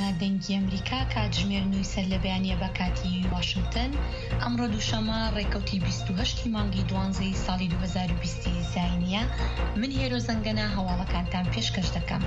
هەڵسەنگاندنە دەنگی ئەمریکا کاتژمێر 9 سەر لە بەیانیە بە کاتی واشنگتن ئەمڕۆ دووشەمە ڕێکەوتی 28 مانگی 12 ساڵی 2020 زاینیە. من هێرۆ زەنگەنە هەواڵەکانتان پێشکەش دەکەم.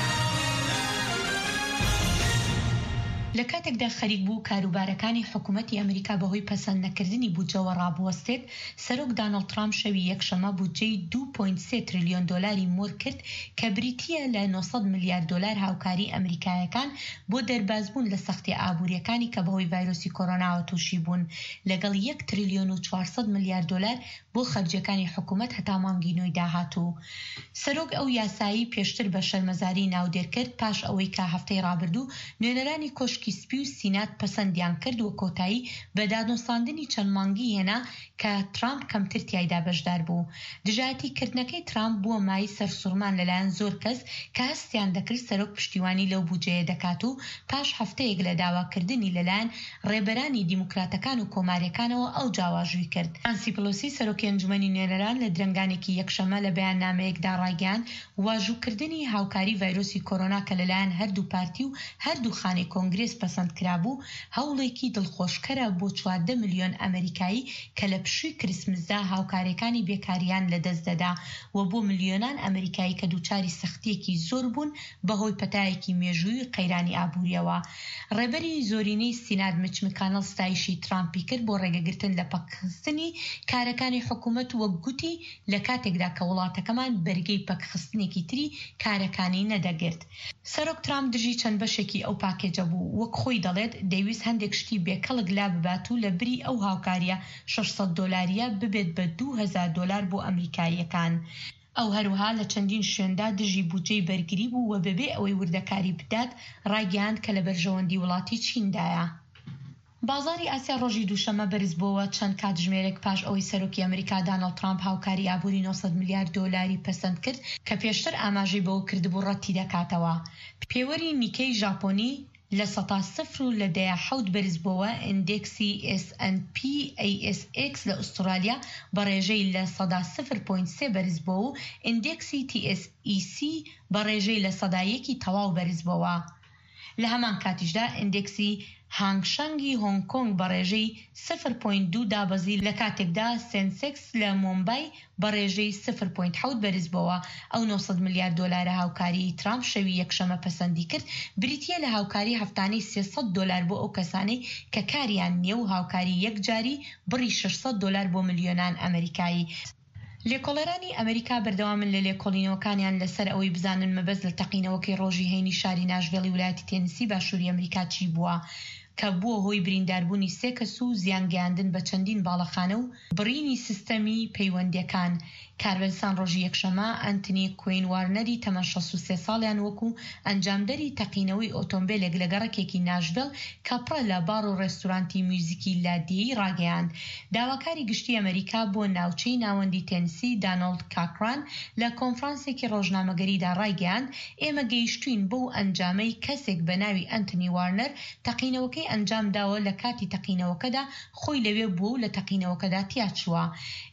لە کاتێکدا خەریک بوو کاروبارەکانی حکوومەتی ئەمریکا بەهۆی پەسەند نەکردنی بودجەوە ڕابوەستێت، سەرۆک دانەڵد ترامپ شەوی یەکشەمە بودجەی 2.3 تریلیۆن دۆلاری مۆر کرد کە بریتیە لە 900 میلیارد دۆلار هاوکاری ئەمریکایەکان بۆ دەربازبوون لە سەختی ئابوووریەکانی کە بەهۆی ڤایرۆسی کۆرۆناوە تووشی بوون، لەگەڵ 1 تریلیۆن و 400 میلیارد دۆلار بۆ خەرجیەکانی حکوومەت هەتا مانگی نۆی داهاتوو. سەرۆک ئەو یاسایی پێشتر بە شەرمەزاری ناودێر کرد پاش ئەوەی کە هەفتەی ڕابردوو نوێنەرانی کۆشکی سپی و سینات پەسەندیان کرد و کۆتایی بە دادنووساندنی چەند مانگی هێنا کە ترامپ کەمتر تیایدا بەشدار بوو. دژایەتیکردنەکەی ترامپ بووە مای سەرسوڕمان لەلایەن زۆر کەس کە هەستیان دەکرد سەرۆک پشتیوانی لەو بودجەیە دەکات و پاش هەفتەیەک لە داواکردنی لەلایەن ڕێبەرانی دیموکراتەکان و کۆماریەکانەوە ئەو جاواژووی کرد. نانسی پلۆسی سەرۆکی ئەنجومەنی نوێنەران لە درەنگانێکی یەکشەمە لە بەیاننامەیەکدا ڕایگەیاند واژووکردنی هاوکاری ڤایرۆسی کۆرۆنا کە لەلایەن هەردوو پارتی و هەردوو خانەی کۆنگرێس پەسەند کرابوو هەوڵێکی دڵخۆشکەرە بۆ 14 ملیۆن ئەمریکایی کە لە پشووی کریسمسدا هاوکاریەکانی بێکاریان لەدەست دەدا و بۆ ملیۆنان ئەمریکایی کە دووچاری سەختیەکی زۆر بوون بەهۆی پەتایەکی مێژووی قەیرانی ئابوووریەوە. ڕێبەری زۆرینەی سینات میچ مکانەڵ ستایشی ترامپی کرد بۆ ڕێگەگرتن لە پەکخستنی کارەکانی حکوومەت وەک گوتی لە کاتێکدا کە وڵاتەکەمان بەرگەی پەکخستنێکی تری کارەکانی نەدەگرت. سەرۆک ترامپ دژی چەند بەشێکی ئەو پاکێجە بوو، وەک خۆی دەڵێت دەیویست هەندێک شتی بێکەڵک لا ببات و لە بری ئەو هاوکاریە 600 دۆلاریە ببێت بە 2000 دۆلار بۆ ئەمریکاییەکان. ئەو هەروها لە چەندین شوێندا دژی بودجەی بەرگری بوو و بەبێ ئەوەی وردەکاری بدات ڕایگەیاند کە لە بەرژەوەندی وڵاتی چیندایە. بازاری ئاسیا ڕۆژی دووشەمە بەرز بووە چەند کاتژمێرێک پاش ئەوەی سەرۆکی ئەمریکا دانەڵد ترامپ هاوکاری ئابووری 900 میلیارد دۆلاری پەسەند کرد کە پێشتر ئاماژەی بەوە کردبوو ڕەتی دەکاتەوە. پێوەری نیکەی ژاپۆنی لە 0 و لە 17 بەرز بووە، ئیندێکسی S&P ASX لە ئوسترالیا بە ڕێژەی لە 0.3 بەرز بووە و ئیندێکسی TSEC بە ڕێژەی لە 1% تەواو بەرز بووە. لە هەمان کاتیشدا ئیندێکسی هانگشانگی هۆنگ کۆنگ بە ڕێژەی 0.2 دابەزی لە کاتێکدا سێنسێکس لە مومبای بە ڕێژەی 0.7 بەرز بووە. ئەو 900 میلیارد دۆلارە هاوکاری ترامپ شەوی یەکشەمە پەسەندی کرد بریتیە لە هاوکاری هەفتانەی 300 دۆلار بۆ ئەو کەسانەی کە کاریان نییە و هاوکاری یەکجاری بڕی 600 دۆلار بۆ ملیۆنان ئەمریکایی. لێکۆڵەرانی ئەمریکا بەردەوامن لە لێکۆڵینەوەکانیان لەسەر ئەوەی بزانن مەبەست لە تەقینەوەکەی ڕۆژی هەینی شاری ناشڤیلی ویلایەتی تێنسی باشووری ئەمریکا چی بووە کە بووە هۆی برینداربوونی 3 کەس و زیانگەیاندن بە چەندین باڵەخانە و بڕینی سیستەمی پەیوەندیەکان. کاربەرسان ڕۆژی یەکشەمە ئەنتنی کوین وارنەری تەمەن 63 ساڵیان وەکو ئەنجامدەری تەقینەوەی ئۆتۆمبیلێک لە گەڕەکێکی ناشڤیل کە پڕە لە بار و ڕێستورانتی میوزیکی لادیەی ڕاگەیاند. داواکاری گشتی ئەمریکا بۆ ناوچەی ناوەندی تێنسی دانۆڵد کاکران لە کۆنفرانسێکی ڕۆژنامەگەریدا ڕاگەیاند ئێمە گەیشتوین بۆ ئەنجامەی کەسێک بە ناوی ئەنتنی وارنەر تەقینەوەکەی ئەنجام داوە لە کاتی تەقینەوەکەدا خۆی لەوێ بوو و لە تەقینەوەکەدا تیاچووە.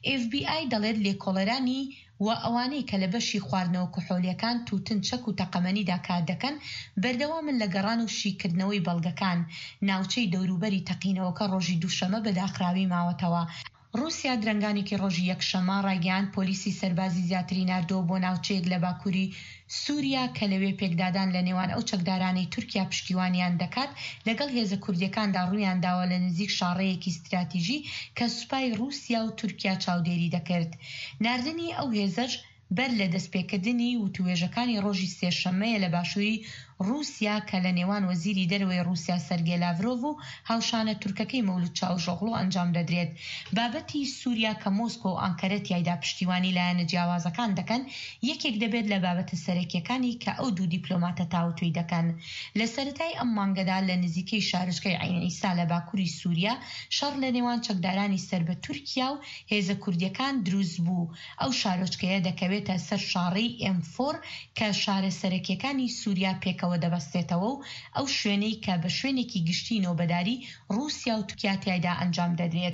FBI دەڵێت لێکۆڵەرانی و ئەوانەی کە لە بەشی خواردنەوە کحۆلیەکان تووتن چەک و تەقەمەنیدا کار دەکەن بەردەوامن لە گەڕان و شیکردنەوەی بەڵگەکان. ناوچەی دەوروبەری تەقینەوەکە ڕۆژی دووشەمە بەداخراوی ماوەتەوە. رووسیا درەنگانێکی ڕۆژی یەکشەمە ڕایگەیاند پۆلیسی سەربازی زیاتری ناردۆ بۆ ناوچەیەک لە باکووری سووریا کە لەوێ پێکدادان لە نێوان ئەو چەکدارانەی تورکیا پشتیوانیان دەکات لەگەڵ هێزە کوردیەکاندا ڕوویان داوە لە نزیک شاڕەیەکی استراتیژی کە سوپای رووسیا و تورکیا چاودێری دەکرد. ناردنی ئەو هێزەش بەر لە دەستپێکردنی وتوێژەکانی ڕۆژی سێشەممەیە لە باشووری رووسیا کە لە نێوان وەزیری دەرەوەی رووسیا سەرگێی لاڤرۆڤ و هاوشانە تورکەکەی مەولود چاوژۆغڵۆ ئەنجام دەدرێت. بابەتی سووریا کە مۆسکۆ و ئەنکەرە تیایدا پشتیوانی لایەنە جیاوازەکان دەکەن یەکێک دەبێت لە بابەتە سەرەکیەکانی کە ئەو دوو دیپلۆماتە تاوتوی دەکەن. لە سەرەتای ئەم مانگەدا لە نزیکەی شارچکەی عین ئیسا لە باکووری سووریا شەڕ لە نێوان چەکدارانی سەر بە تورکیا و هێزە کوردیەکان دروست بوو. ئەو شارۆچکەیە دەکەوێتە سەر شاڕەی M4 کە شارە سەرەکیەکانی سووریا پێکەوە دەبەستێتەوە و ئەو شوێنەی کە بە شوێنێکی گشتی نۆبەداری رووسیا و تورکیا تیایدا ئەنجام دەدرێت.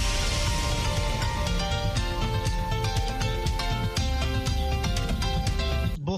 بۆ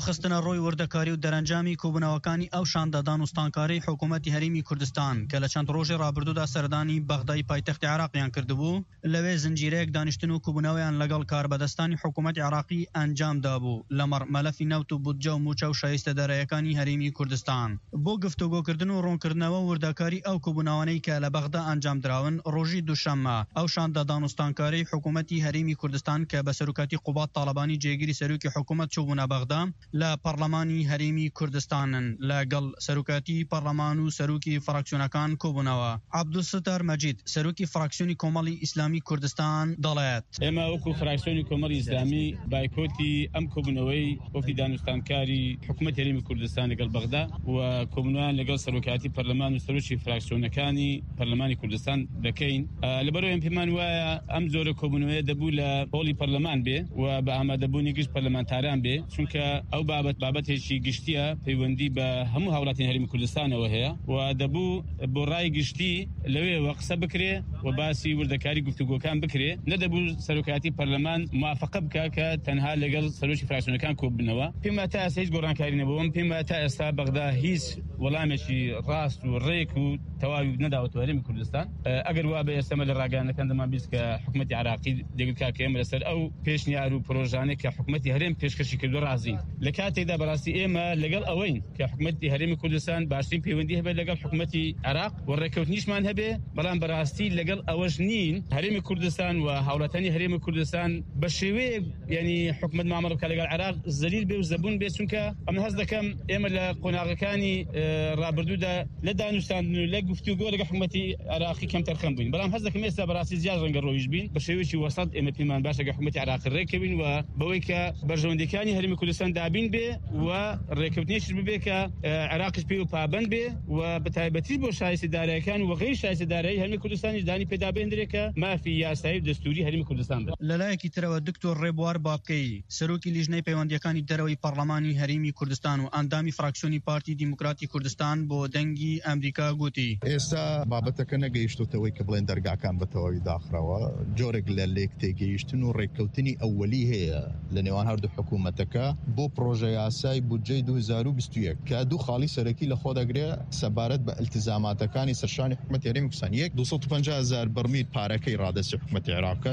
خستنە ڕۆی وردەکاری و دەرەنجامی کۆبوونەوەکانی ئەو شاندەدان و ستانکاری حکوومەتی هەرێمی کوردستان کە لە چەند ڕۆژی ڕابردوودا سەردانی بەغدای پایتەختی عراقیان کردبوو لەوێ زنجیرەیەک دانیشتن و کوبوونەوەیان لەگەڵ کاربەدەستانی حکوومەتی عراقی ئەنجامدا بوو لەمەڕ مەلەفی نەوت و بودجە و موچە و شایستە داراییەکانی هەرێمی کوردستان بۆ گفتوگۆکردن و ڕوونکردنەوە وردەکاری ئەو کوبوونەوەانەی کە لە بەغدا ئەنجام دراون ڕۆژی دووشەممە ئەو شاندەدان و ستانکاری حکوومەتی هەرێمی کوردستان کە بە سەرۆکاتی قوبات تاڵەبانی جێگیری سەرۆکی حکوومەت چوبوونە بەغدا لە پەرلەمانی هەرێمی کوردستانن لەگەڵ سەرۆکاتی پەرلەمان و سەرۆکی فراکسیۆنەکان کۆبوونەوە عەبدولستار مەجید سەرۆکی فراکسیۆنی کۆمەڵی ئیسلامی کوردستان دەڵێت ئێمە وەکو فراکسیۆنی کۆمەڵی ئیسلامی بایکۆتی ئەم کۆبوونەوەی وەفدی دانوستانکاری حکوومەت هەرێمی کوردستان لەگەڵ بەغدا و کۆبوونەوەیان لەگەڵ سەرۆکاتی پەرلەمان و سەرۆکی فراکسیۆنەکانی پەرلەمانی کوردستان دەکەین لەبەرەوەی ئەم پێمان وایە ئەم زۆرە کۆبوونەوەیە دەبوو لە هۆڵی پەرلەمان بێ و بە ئامادەبوونی گشت پەرلەمانتاران بێ چونکە ئەو بابەتێکی گشتیە پەیوەندی بە هەموو هاوڵاتیان هەرێمی کوردستانەوە هەیە و دەبوو بۆ ڕای گشتی لەوێوە قسە بکرێ و باسی وردەکاری گفتوگۆکان بکرێ نەدەبوو سەرۆکاتی پەرلەمان موافقە بکە کە تەنها لەگەڵ سەرۆکی فراکسیۆنەکان کۆببنەوە پێم تا ئێستا هیچ گۆڕانکاری نەبووم پێم تا ئێستا بەغدا هیچ وەڵامێکی ڕاست و ڕێک و تەواوی نەداوەتەوە هەرێمی کوردستان ئەگەر وا بە ئێستەمە لە ڕاگەیانەکان دەمان بیست کە حکوومەتی عراقی دەگوت کە ئێمە لەسەر ئەو پێشنیار و پرۆژانێک کە حکوومەتی هەرێم پێشکەشی کردو ڕازین لە کاتێکدا بەڕاستی ئێمە لەگەڵ ئەوەین کە حکوومەتی هەرێمی کوردستان باشترین پەیوەندی هەبێت لەگەڵ حکوومەتی عراق و ڕێکەوتنیشمان هەبێ بەڵام بەڕاستی لەگەڵ ئەوەش نین هەرێمی کوردستان و هاوڵاتیانی هەرێمی کوردستان بە شێوەیە ینی حکوومەت مامەڵە بکە لەگەڵ عراق زەلیل بێ و زەبوون بێ چونکە ئەم هەست دەکەم ئێمە لە قۆناغەکانی ڕابردوودا لە دانوستاندن و لە گفتوگۆ لەگەڵ حکوومەتی عراقی کەم تەرخەم بووین بەڵام هەست دەکەم ئێستا بەڕاستی زیاد ڕەنگە ڕۆیش بین بە شێوەیەکی وەسەط ئێمە پێمان باشە کە حکوومەتی عراقی ڕێکەوین و بەوەی کە بەرژەوەندەکانی هەرێمی کوردستان دابین بێ و ڕێکەوتنیش ببێ کە عراقش پێ و پابند بێ و بە تایبەتی بۆ شایستە داراییەکان و غەیر شایستە دارایی هەرێمی کوردستانیش دانی پێدا بێندرێت کە مافی یاسایی و دەستوری هەرێمی کوردستان بێت لەلایەکی ترەوە دکتۆر ڕێبوار بابکەی سەرۆکی لیژنەی پەیوەندیەکانی دەرەوەی پەرلەمانی هەرێمی کوردستان و ئەندامی فراکسیۆنی پارتی دیموکراتی کوردستان بۆ دەنگی ئەمریکا گوتی ئێستا بابەتەکە نەگەیشتوتەوەی کە بڵێن دەرگاکان بەتەواوی داخرەوە جۆرێک لە لێک تێگەیشتن و ڕێککەوتنی ئەوەلی هەیە لە نێوان هەردوو حکوومەتەکە بۆ پرۆژە یاسای بودجەی 2021 کە دوو خاڵی سەرەکی لە خۆ دەگرێت سەبارەت بە التزاماتەکانی سەرشانی حکوومەتی هەرێمی کوردستان 250,000 بەرمیل پارەکەی ڕادەستی حکوومەتی عێراقە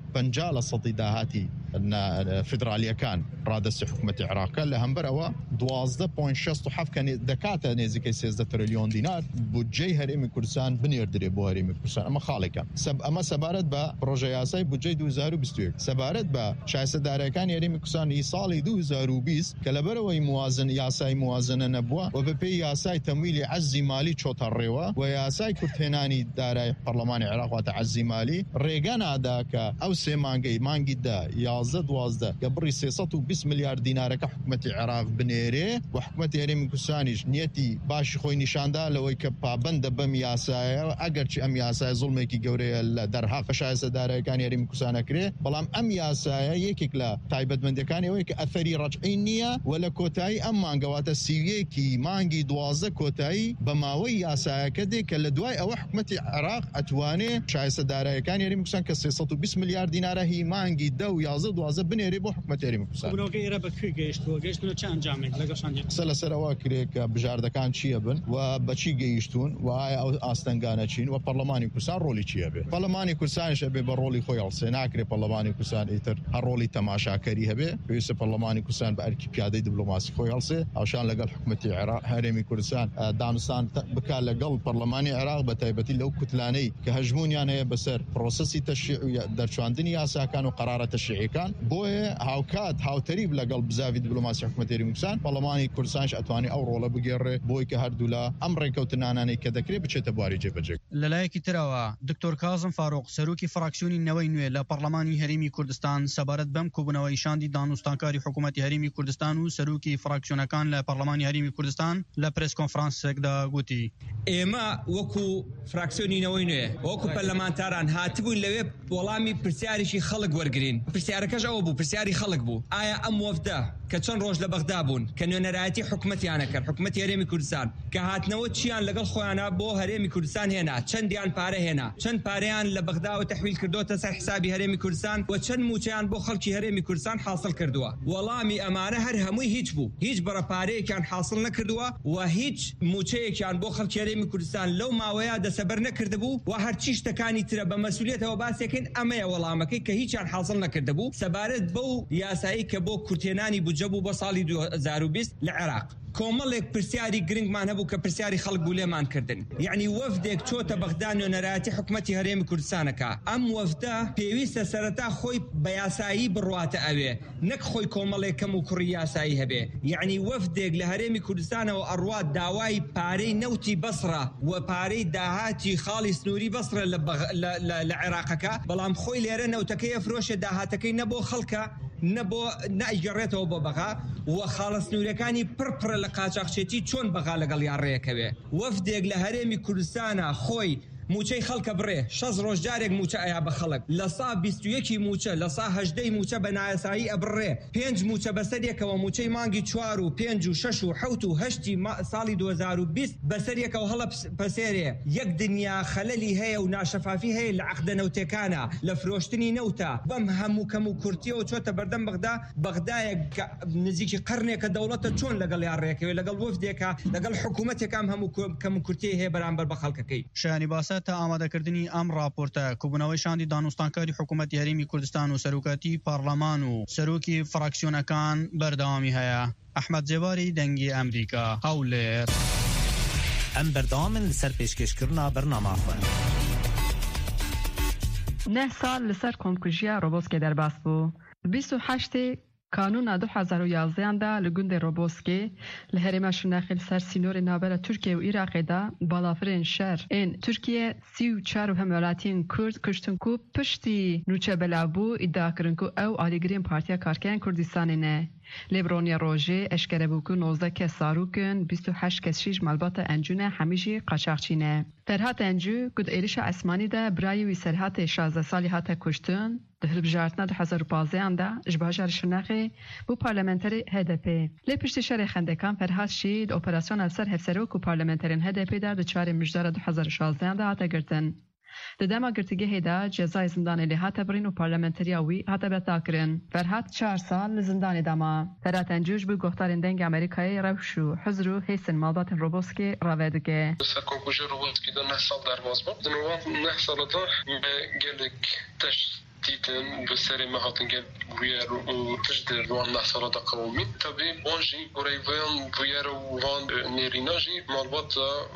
250% داهاتی فدرالیەکان ڕادەستی حکوومەتی عێراقە لە هەمبەرەوە 12.67 کە دەکاتە نێزیکەی 13 تریلیۆن دینار بودجەی هەرێمی کوردستان بنێردرێ بۆ هەرێمی کوردستان ئەمە خاڵێکە ئەمە سەبارەت بە پرۆژە یاسای بودجەی 2021 سەبارەت بە شایستە داراییەکانی هەرێمی کوردستانی ساڵی 2020 کە لەبەرەوەی موازن یاسای موازنە نەبووە و بەپێی یاسای تەمویلی عەزی مالی چۆتە ڕێوە و یاسای کورتهێنانی دارایی پەرلەمانی عێراق واتە عەزی مالی ڕێگە نادا کە ئەو سێ مانگی 11 کە بڕی 320 میلیارد دینارەکە حکوومەتی عێراق بنێرێ و حکوومەتی هەرێمی کوردستانیش نیەتی باشی خۆی نیشاندا لەوەی کە پابەندە بەم یاسایە ئەگەرچی ئەم یاسای زوڵمێکی گەورەیە لە دەرهاق شایستە داراییەکانی هەرێمی کوردستان ئەکرێ بەڵام ئەم یاسایە یەکێک لە تایبەتمەندەکانی ئەوەی کە ئەثەری ڕەجعی نییە و لە کۆتایی ئەم مانگەواتە سیویەکی مانگی 12 کۆتایی بە ماوەی یاسایەکە دێ کە لە دوای ئەوە حکوومەتی عێراق ئەتوانێ شایستە داراییەکانی هەرێمی کوردستان کە 320 میلیارد دینارە هی مانگی 10 بنێرێ بۆ حکوومەتی هەرێمی کوردستان بنەوەکە بەکوێ گەیشتووە چ ئەنجامێک لەگەڵشان قسە لەسەرەوە کرێ کە بژاردەکان چییە بن و بەچی گەیشتون و ئایا ئەو ئاستەنگانە چین و پەرلەمانی کوردستان ڕۆلی چییە بێ پەرلەمانی کوردستانیش هەبێ بە ڕۆلی خۆی هەڵسێ ناکرێ پەرلەمانی کوردستان ئیتر هەر ڕۆلی تەماشاکەری هەبێ پێویستە پەرلەمانی کوردستان بە ئەرکی پیادەی دیپلۆماسی خۆی هەڵسێ ئەوشان لەگەڵ حکوومەتی عێراق هەرێمی کوردستان دانوستان بکات لەگەڵ پەرلەمانی عێراق بە تایبەتی لەو کوتلانەی کە هەژمونیان هەیە بەسەر پرۆسەسی تەشریع دەرچواندنی یاساکان و قەرارە تەشریعیەکان بۆیە هاوکات هاوتەریب لەگەڵ بزاوی دیپلۆماسی حکوومەتی هەرێمی کوردستان پەرلەمانی کوردستانش ئەتوانی ئەو ڕۆڵە بگێڕێ بۆی کە هەردوو لە ئەم ڕێکەوتنانانەی کە دەکرێت بچێتە بواری جێبەجێ لەلایەکی ترەوە دکتۆر کازم فاروق سەرۆکی فراکسیۆنی نەوەی نوێ لە پەرلەمانی هەرێمی کوردستان سەبارەت بەم کۆبوونەوەی شاندی دانوستانکاری حکوومەتی هەرێمی کوردستان و سەرۆکی فراکسیۆنەکان لە پەرلەمانی هەرێمی کوردستان لە پرس کۆنفرانسێکدا گوتی ئێمە وەکو فراکسیۆنی نەوەی نوێ وەکو پەرلەمانتاران هاتبوون لەوێ وەڵامی پرسیارێکی خەڵک وەرگرین پرسیارەکەش ئەوە بوو پرسیاری خەڵک بوو ئایا ئەم وەفدە کە چەند ڕۆژ لە بەغدا بوون کە نوێنەرایەتی حکومەتیانە کرد حکومەتی هەرێمی کوردستان کە هاتنەوە چیان لەگەڵ خۆیانە بۆ هەرێمی کوردستان هێنا چەندیان پارە هێنا چەند پارەیان لە بەغداوە تەحویل کردوتە سەر حسابی هەرێمی کوردستان و چەند موچەیان بۆ خەڵکی هەرێمی کوردستان حاصل کردووە وەڵامی ئەمانە هەر هەمووی هیچ بوو هیچ بەرەپارەیەکیان حاصل نەکردووە و هیچ موچەیەکیان بۆ خەڵکی هەرێمی کوردستان لەو ماوەیە دەسەبەر نەکردبوو و هەرچی شتەکانی ترە بە مەسئولیتەوە باسێکن ئەمەیە وەڵامەکەی کە هیچیان حاصل نەکردبوو سەبارەت بەو یاسایی کە بۆ کورتێنانی بودجە بوو بۆ ساڵی 2020 لە عێراق کۆمەڵێک پرسیاری گرنگمان هەبوو کە پرسیاری خەڵک بوو لێمان کردن یعنی وەفدێک چۆتە بەغدا نوێنەرایەتی حکومەتی هەرێمی کوردستانەکە ئەم وەفدە پێویستە سەرەتا خۆی بە یاسایی بڕواتە ئەوێ نەک خۆی کۆمەڵێک کەم و کوڕی یاسایی هەبێ یعنی وەفدێک لە هەرێمی کوردستانەوە ئەڕوات داوای پارەی نەوتی بەسڕە و پارەی داهاتی خاڵی سنووری بەسڕە لە عێراقەکە بەڵام خۆی لێرە نەوتەکەی ئەفرۆشێ داهاتەکەی نەبۆ خەڵکە نەبۆ نائیگەڕێتەوە بۆ بەغا و خاڵە سنوورەکانی پڕپڕە لە قاچاقچێتی چۆن بەغا لەگەڵ یان ڕێەکەوێ وەفدێک لە هەرێمی کوردستانە خۆی موچەی خەڵکە بڕێ 6 ڕۆژ جارێک موچە ئەیا بە خەڵک لە سا 21 موچە لە سا 18 موچە بە نایاسایی ئەبڕێ 5 موچە بەسەرێکەوە موچەی مانگی 4 و 5 و 6 و 7 و 8 ساڵی 2020 بەسەرێکەوە هەڵە پەسێرێ یەک دنیا خەلەلی هەیە و ناشەفافی هەیە لە عەقدە نەوتەکانە لە فرۆشتنی نەوتە بەم هەموو کەم و کورتیەوە چۆتە بەردەم بەغدایە نزیکی قەرنێکە دەوڵەتە چۆن لەگەڵ یان ڕێەکەوێ لەگەڵ وەفدێکە لەگەڵ حکوومەتێکام هەموو کەم و کورتی هەیە بەرامبەر بە خەڵکەکەی شایانی باسە تا ئامادەکردنی ئەم راپۆرتە کوبوونەوەی شاندی دانوستانکاری حکوومەتی هەرێمی کوردستان و سەرۆکاتی پارلەمان و سەرۆکی فراکسیۆنەکان بەردەوامی هەیە ئەحمەد جێواری دەنگی ئەمریکا هەولێر ئەم بەردەوامن لەسەر پێشکەشکردنا بەرنامە خوێن 9 سال لەسەر کۆمکوژیە ڕۆبۆسکێ دەرباس بوو 28 کانونا 2011 دا لگوند روبوسکی لهرما شناخل سر سینور نابل ترکیه و عراق دا بالافرین شهر این ترکیه 34 همولاتین کرد کشتن کو پشتی نوچه بلابو ادعا کرن کو او آلیگرین پارتیا کارکن کردستان نه لیبرونیا روژه اشکره بو کو 19 کس ساروکن 28 کس شیش ملبات انجونه همیشی قاچاقچینه فرهات انجو گود ایریش اسمانی دا برای وی سرهات 16 سالی هات کشتن دهل بجارتنا 2015 دا اجباجار شناخی بو پارلمنتری HDP لی پشت شهر خندکان فرهات شید اپراسیون السر هفسروک و پارلمنترین HDP در 4 مجدار 2016 دا هات گرتن ددما گرتگی هدا جزای زندان لی هات برین و پارلمنتریاوی هات بتاکرن فرهات 4 سال زندان دما فرهات انجوش بو گفتارین دنگ امریکای روشو حضرو هیسن مالبات روبوسکی راودگه سرکون کوچه روبوسکی دو 9 سال در باز بود دنوان 9 سال دا گلک تشت دیدن به سری مهاتن که ویر و تجدر روان نحصالات قومی طبعی بانجی قریبان ویر و وان نیریناجی مالبات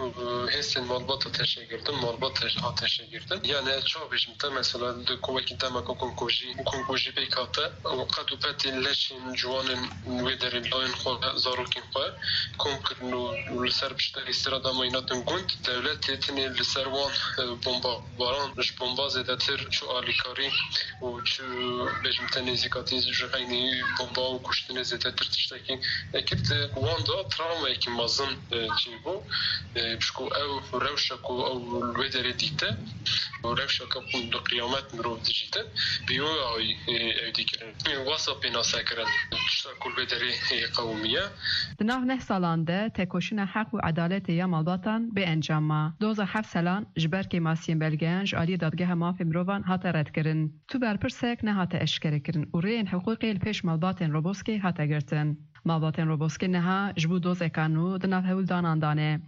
هستن مالبات تشکردن مالبات تشکردن یعنی چه بیشتر مثلا دوکوکی دما کنکوژی بیکاته و قدو پتی لشین جوان ویدر لاین خود زاروکین خود کم کرنو لسر بیشتر استرادا مایناتن گوند دولت تنی لسر وان بمبا باران رش بمبا زدتر چو آلیکاری و چه بجمت نزیکاتی جهانی بمبا و کشتن زیاده ترتشتکی اکرد وان دا تراومه که مازن چیبو بشکو او روشکو او الودر دیته و روشکو کن دو قیامت مروف دیجیته بیو آی دیگرن واسا پینا سکرن تشتا کل بدری قومیه دناف 9 سالانده تکوشین حق و عدالت یا مالباتان به انجام 2007 سالان جبر که ماسین بلگنج آلی دادگاه مافی مروفان هات رد کرن تو برپرسک نه هات اشکره کرن و رین حقوقی الپیش مالباتن روبوسکی هات گرتن مالباتن روبوسکی نه جبو دوز اکانو دناف هول داناندانه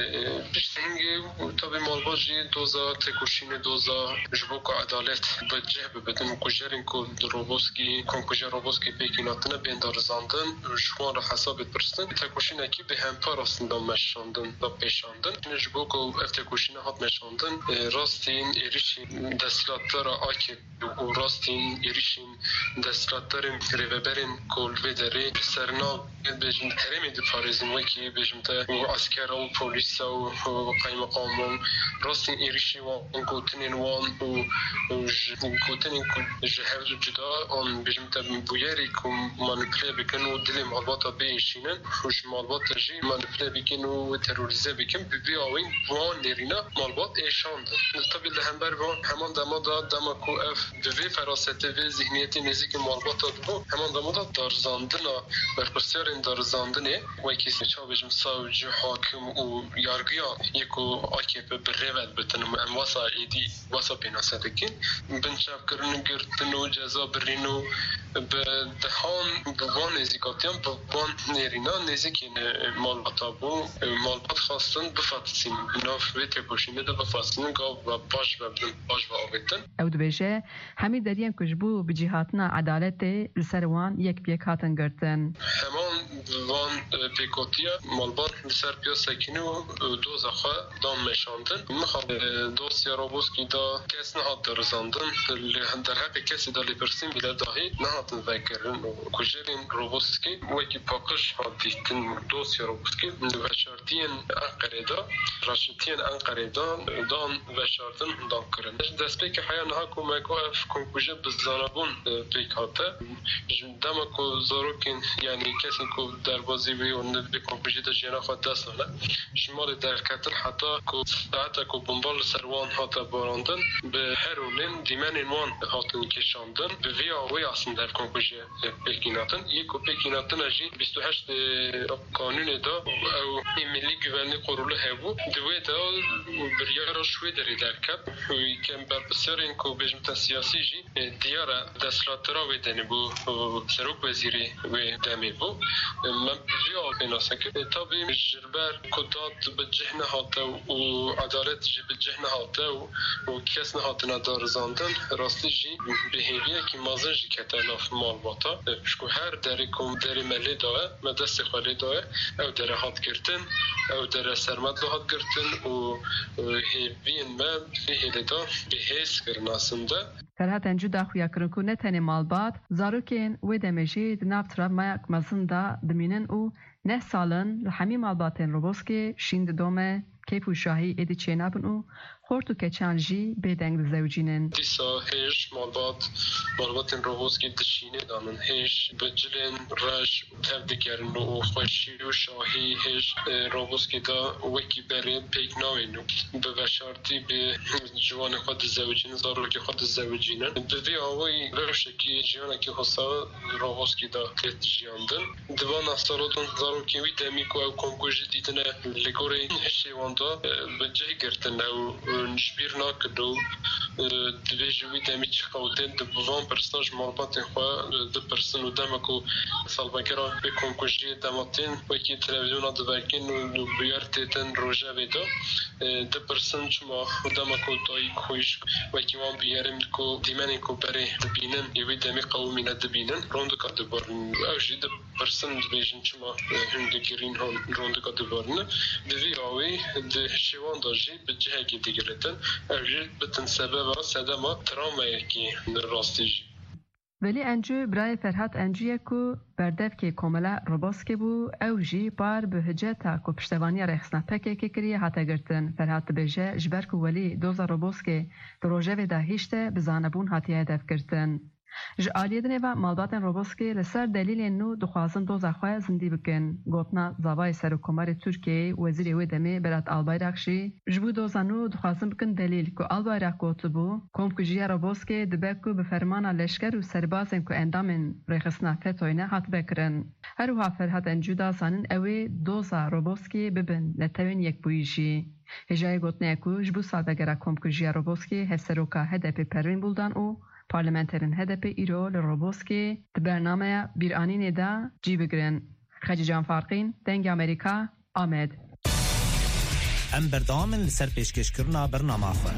پشتینگی تابی مالباجی دوزا تکوشین دوزا جبو که عدالت بجه ببدن کجرین که روبوسکی کنکوژه روبوسکی پیکیناتنه بیندارزاندن شما را حساب پرستن تکوشین اکی به هم پاراستن دا مشاندن دا پیشاندن جبو که اف تکوشین هات مشاندن راستین ایریشین دستلاتر آکی و راستین ایریشین دستلاتر ریوبرین کل ویدری سرن ناو بيجم ترمي دي باريزم وكي بيجم تا وعسكر او بوليس او قايمه قوم راستين ايريشي وان كوتنين وان وكوتنين جهاز جدا اون بيجم تا بويريكم مانيبيلي بكنو دلي معلومات بيشينن وش معلومات جي مانيبيلي بكنو تيروريزي بكم بيوين وان نيرينا معلومات ايشاند طبيعي لهمبر همان دماكو اف في فراسته في ذهنيتي نزيك معلومات دو همان دمادا دارزاندنا برپرسیارین دارزاندنه وکی سچابجم ساوج حاکم و یارگیا یکو AKP برول بتنم واسا ایدی واسا بیناسدکین بنشاف کرن گرتنو جزا برینو به دهان بوان نزیکاتیان بوان نیرینا نزیکین مالباتا بو مالبات خواستن بفاتسین ناف ویت کوشینه ده بفاتسین گاو و باش ببدن باش و آویتن او دبیجه همی دریان کجبو بجیهاتنا عدالت لسروان یک بیک هاتن گرتن همان وان پیکوتیا مالبات لسر پیا سکینو دوز اخوا دام مشاندن مخواب دوسیا روبوسکی دا کس نهات درزاندن در حق کسی دا لیپرسین بیل داهی نهاتن وکرن کجرین روبوسکی وکی پاکش هات دیتن دوسیا روبوسکی وشارتین انقره دا راشتین انقره دا دان وشارتن دان کرن دست پیک حیان ها کمکو اف کنکوژه بزانبون پیک هاته دمکو زاروکین یعنی کسی که در بازی وی و به کنکوژه دا جینا خود دست نله شمال درکتن حتی که بمبال سروان هاته باراندن به هرونین دیمنین وان هاتن کشاندن به وی آوی اصلا در کنکوژه پیکیناتن یکو پیکیناتن اجی 28 قانون دا او ملی گوانی قروله هبو دوی دا بریار شوی داری درکت کم برپسر این که بجمتا سیاسی جی دیاره دستلاترا وی دنی بو سروک وزیری وی دمی بو من بجی آبیناسن که تابی جربر کدات بجهنه هاته و عدالت جی بجهنه هاته و کس نهاتنا دارزاندن راستی جی بهیویه که مازن جی کتناف مال باتا شکو هر داری کم داری ملی داره مدست خالی داره او داره هات گرتن او داره سرمت هات گرتن و هیوین ما فیهلی دا بهیس کرناسنده فرهاد انجو دا خویا کرنکو نتنی مالبات زاروکین و دمجی دناف تراب مایک مزنده دمینن او نه سالن لحمی مالباتین روبوسکی شیند دومه کیف و شاهی ایدی چینابن او خورتو کچان جی بیدنگ زوجینن دیسا هیش مالباتین روبوسکی دشینه دانن هیش بجلین رش تبدیگرن و خوشی و شاهی هیش روبوسکی دا وکی بری پیک ناوینو به وشارتی به جوان خود زوجین زاروکی خود زوجینن به وی آوی روشکی جوان که حسا روبوسکی دا تیت جیاندن دوان احسالاتون زاروکی وی دمیکو او کنکوژی دیدنه لگوری هشیواندا به جه گرتن او نشبیر ناکدو دویجوی دمی چی قوتین دبوان پرسناج مالباتین خواه دپرسن و دمکو سالباگرا به کنکوژی دماتین وکی تلویزیونا دوارکین و بیار تیتن روژه ویدا دپرسن چما دمکو دایی خویش وکی وان بیاریم دکو دیمنی کو بری دبینن یوی دمی قومی ندبینن روندکا دبارن اوشی دپرسن دویجن چما هندگیرین هون روندکا دبارن دوی آوی ده شیوان داجی به جهه که دیگرتن اوجی بتن سبب سدما ترامه کی راستیجی ولی انجو برای فرهاد انجویه که بردف که کاملا روباسکی بو او جی بار به هجتا که پشتوانی رخصنا پکه که کریه حتی گرتن فرهاد بجه جبر که ولی دوزا روباسکی در روژه و دهیشته بزانبون حتی هدف گرتن جعالیه دنه و مالباتن روباسکی لسر دلیل نو دخوازن دوزا خواه زندی بکن گوتنا زاوای سرکومار ترکیه وزیر وی دمه برات آلبایراکشی جبو دوزا نو دخوازن بکن دلیل که آلبایراک گوتو بو کم کجیه روباسکی دبکو به فرمانا لشکر و سربازن که اندامن ریخصنا فتوینه حت بکرن هروها فرهاد انجودا سانن اوی دوزا روباسکی ببن نتوین یک بویشی هجای گوتنه که جبو سالبگره کم کجیه روباسکی هسروکا هدف پروین بولدان او پارلمانترین HDP ایرو لروبوسکی د برنامه بیرانی ندا جی بگرن خجی جان فارقین دنگ امریکا آمد ام بردامن لسر پیشکش کرنا برنامه خواه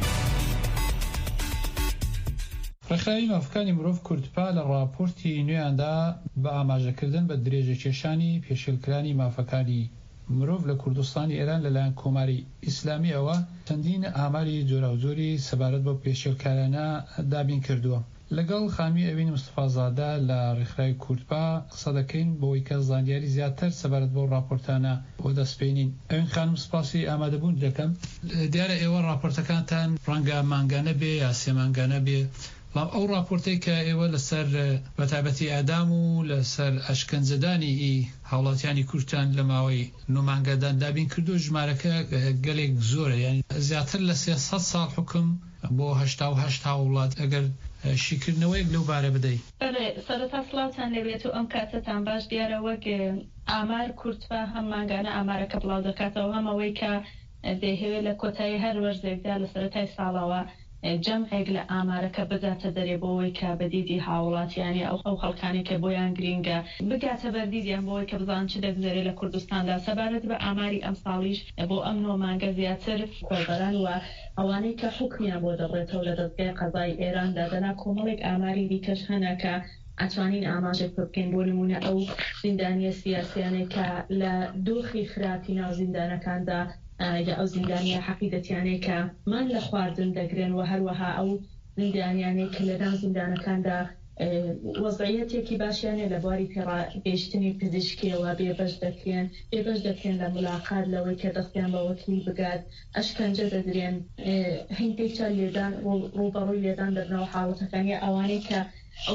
رخایی مافکانی مروف کردپا لراپورتی نویاندا با آماژهکردن بە درێژەکێشانی پێشێلکرانی مافەکانی مرۆڤ لە کوردستانی ئێران لەلایەن کۆماری ئیسلامیەوە چەندین ئاماری جۆراوجۆری سەبارەت بە پێشێلکارانە دابین کردووە. لەگەڵ خانمی ئەوین مستفازادە لە ڕێکخراوی کورتپا قسە دەکەین بۆی کە زانیاری زیاتر سەبارەت بۆ راپۆرتانە بۆ دەستپێنین. ئەوین خانم سپاسی ئامادەبوون دەکەم. دیارە ئێوە راپۆرتەکانتان ڕەنگە مانگانە بێ یا سێ مانگانە بێ، بەڵام ئەو راپۆرتەی کە ئێوە لەسەر بەتابەتی ئادام و لەسەر ئەشکەنجەدانی هاوڵاتیانی کوردستان لە ماوەی 9 مانگەدان دابین کردو ژمارەکە گەلێک زۆرە، یعنی زیاتر لە 300 ساڵ حکم بۆ 88 هاوڵات ئەگەر شیکردنەوەیەک لەو بارە بدەیت. سەرەتا سڵاوتان لەبێت و ئەم کاتتان باش دیارە وەک ئامار کورتپا هەم مانگانە ئامارەکە بڵاو دەکاتەوە، هەمەوەی کە دەیهەوێت لە کۆتایی هەر وەرزێکدا لە سەرەتای ساڵەوە جەمعێک لە ئامارەکە بگاتە دەرێ بۆەوەی کە بەدیدی هاوڵاتیانی ئەو خەڵکانی کە بۆیان گرینگە بگاتە بەردیدیان بۆەوەی کە بزان چ دەگزێرێت لە کوردستاندا سەبارەت بە ئاماری ئەم ساڵیش بۆ ئەم 9 مانگە زیاتر کۆڵبەران و ئەوانەی کە حکمیان بۆ دەڕێتەوە لە دەستگای قەزای ئێراندا دەنا کۆمەڵێک ئاماری دیکەش هەنا کە ئەتوانین ئاماژێک بکەین بۆ نمونە ئەو زیندانیە سیاسیانەی کە لە دۆخی خراپی ناو زیندانەکاندا یا ئەو زیندانیە حەقیدەتیانەی کە مان لە خواردن دەگرن و هەروەها ئەو زیندانیانەی کە لەناو زیندانەکاندا وەزعیەتێکی باشیانێ لە بواری پێڕاگەیشتنی پزیشکیەوە بێبەش دەکرێن لە ملاقات لەوەی کە دەستیان بە وەکیل بگات، ئەشکەنجە دەدرێن، هەندێکچە لێدان ڕوبەڕووی لێدان دەبنەوە حاڵەتەکانی ئەوانەی کە ئەو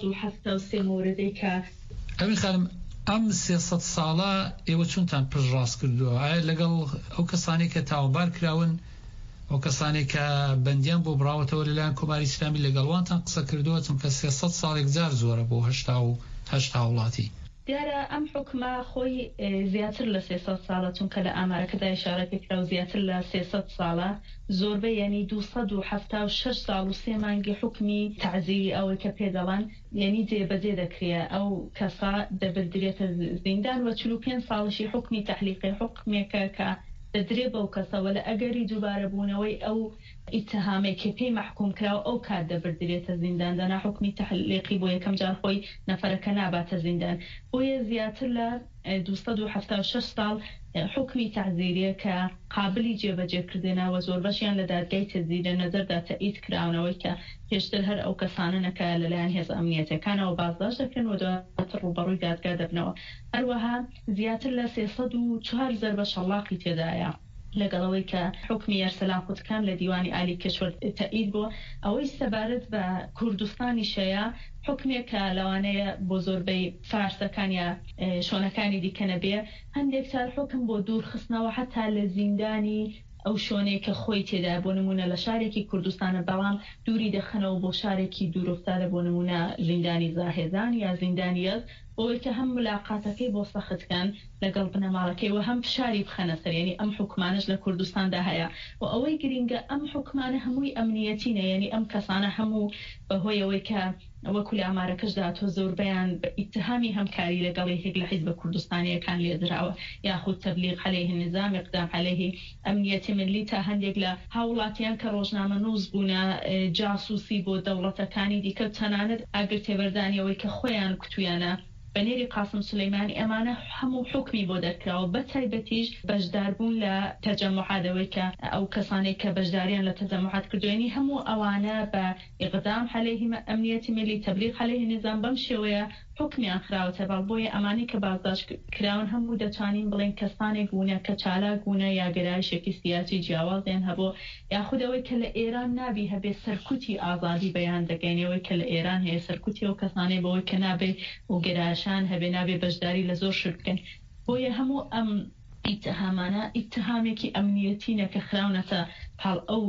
373 موردەی کە ئەوی خانم ئەم 300 ساڵە ئێوە چونتان پژڕاست کردووە؟ ئایا لەگەڵ ئەو کەسانی کە تاوانبار کراون، ئەو کەسانی کە بەندیان بۆ براوەتەوە لەلایەن کۆماری ئیسلامی لەگەڵوانتان قسە کردووە؟ چونکە 300 ساڵێک جار زۆرە بۆ 88 وڵاتی. دیارە ئەم حکومە خۆی زیاتر لە 300 ساڵە، چونکە لە ئامارەکەدا ئیشارە پێکرا و زیاتر لە 300 ساڵە زۆربەی یعنی 276 ساڵ و 3 مانگی حکمی تعزیری ئەوەی کە پێدەڵان یعنی جێبەجێ دەکرێت ئەو کەسا دەبدرێتە زیندان و 45 ساڵشی حکمی تەحلیقی حکمێکە کە دەدرێ بەو کەسەوە لە ئەگەری دووبارە بوونەوەی ئەو ئیتهامێک کە پێی مەحکوم کراوە ئەو کات دەبدرێتە زیندان، دەنا حکمی تەحلیقی بۆ یەکەم جار خۆی نەفەرەکە ناباتە زیندان. بۆیە زیاتر لە 276 ساڵ حکمی تعزیریە کە قابلی جێبەجێکردنەوە زۆر بەشیان لە دادگای تەجدیدە نەزەردا تەئید کراونەوەی کە پێشتر هەر ئەو کەسانە نەکە لەلایەن هێز ئەمنیەتەکانەوە بازداشت دەکرێن و دواتر ڕوبەڕووی دادگا دەبنەوە. هەروەها زیاتر لە 304 زەربە شەڵاقی تێدایە لەگەڵەوەی کە حکمی یارسەلام قوتکان لە دیوانی عالی کشور تەئید بووە. ئەوەی سەبارەت بە کوردستانی شەیە حکمێک کە لەوانەیە بۆ زۆربەی فارسەکان یا شۆنەکانی دیکە نەبێ، هەندێک سال حکم بۆ دوورخستنەوە حتا لە زیندانی ئەو شۆنەیە کە خۆی تێدا بۆ نمونە لە شارێکی کوردستانە بەڵام دووری دەخەنەوە بۆ شارێکی دوورفتارە بۆ نمونە زیندانی زاهێزان یا زیندانیەت بۆی کە هەم ملاقاتەکەی بۆ سەختکەن لەگەڵ بنەماڵەکەی و هەم فشاری بخەنە سەر، یعنی ئەم حکومانش لە کوردستاندا هەیە و ئەوەی گرینگە ئەم حکومانە هەمووی ئەمنیەتینە، یعنی ئەم کەسانە هەموو بەهۆی ئەوەی کە وەکو لە ئامارەکەشدا تۆ زۆربیان بە ئیتهامی هەمکاری لەگەڵی هێک لە حیزبە کوردستانیەکان لێدراوە یاخود تەبلیغ عەلەیه النظام اقدام عەلەیه ئەمنیەتی ملی تا هەندێک لە هاوڵاتیان کە ڕۆژنامەنووس بوونە جاسووسی بۆ دەوڵەتەکانی دیکە تەنانەت ئاگرتێبەردانیەوەی کە خۆیان کوتویانە بەنێری قاسم سولەیمانی ئەمانە هەموو حکمی بۆ دەرکراوە بە تایبەتیش بەشداربوون لە تەجەموعاتەوەی کە ئەو کەسانێک کە بەشداریان لە تەجەموعات کردوێنی هەموو ئەوانە بە ئیقدام عەلەیه ئەمنیەتی ملی تەبلیغ عەلەیه النظام بەم شێوەیە حکمیان خراوەتە بەڵ بۆیە ئەمانەی کە بازداشت کراون هەموو دەتوانین بڵێن کەسانێک بوونە کە چالاک بوونە یا گەرایشێکی سیاسی جیاوازیان هەبوو یاخودەوەی کە لە ئێران نابی هەبێ سەرکوتی ئازادی بەیان دەگەینەوەی کە لە ئێران هەیە سەرکوتی ئەو کەسانەی بەوەی کە نابێ و گەرایشان هەبێ نابێ بەشداری لە زۆر شت بکەن. بۆیە هەموو ئەم ئیتهامانە ئیتهامێکی ئەمنیەتینە کە خراونەتە پاڵ ئەو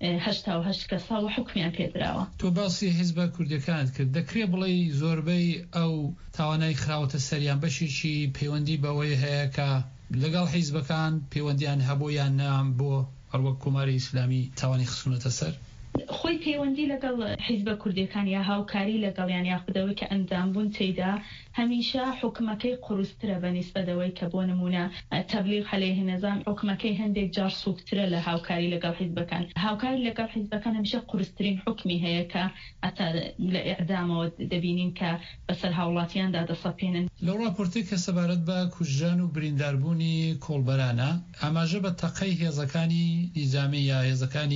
88 کەسا و حکمیان پێدراوە. تۆ باسی حیزبە کوردەکانت کرد، دەکرێت بڵێ زۆربەی ئەو تاوانای خراوەتە سەریان بەشێکی پەیوەندی بەوەی هەیە کە لەگەڵ حیزبەکان پەیوەندیان هەبوو یان نام بۆ هەروەک کۆماری ئیسلامی تاوانی خستونەتە سەر؟ خۆی پەیوەندی لەگەڵ حیزبە کوردەکان یا هاوکاری لەگەڵیان یاخودەوەی کە ئەنجامبوون تێیدا هەمیشە حکومەکەی قورسترە بە نیسبەتەوەی کە بۆ نمونە تەبلیغ عەلەیه النظام حکومەکەی هەندێک جار سووکترە لە هاوکاری لەگەڵ حیزبەکان. هاوکاری لەگەڵ حیزبەکان هەمیشە قورسترین حکمی هەیە کە ئەتا لە ئیعدامەوە دەبینین کە بەسەر هاوڵاتیاندا دەسەپێنن. لەو راپۆرتەی کە سەبارەت بە کوژان و برینداربوونی کۆڵبەرانە ئاماژە بە تەقەی هێزەکانی نیزامی یا هێزەکانی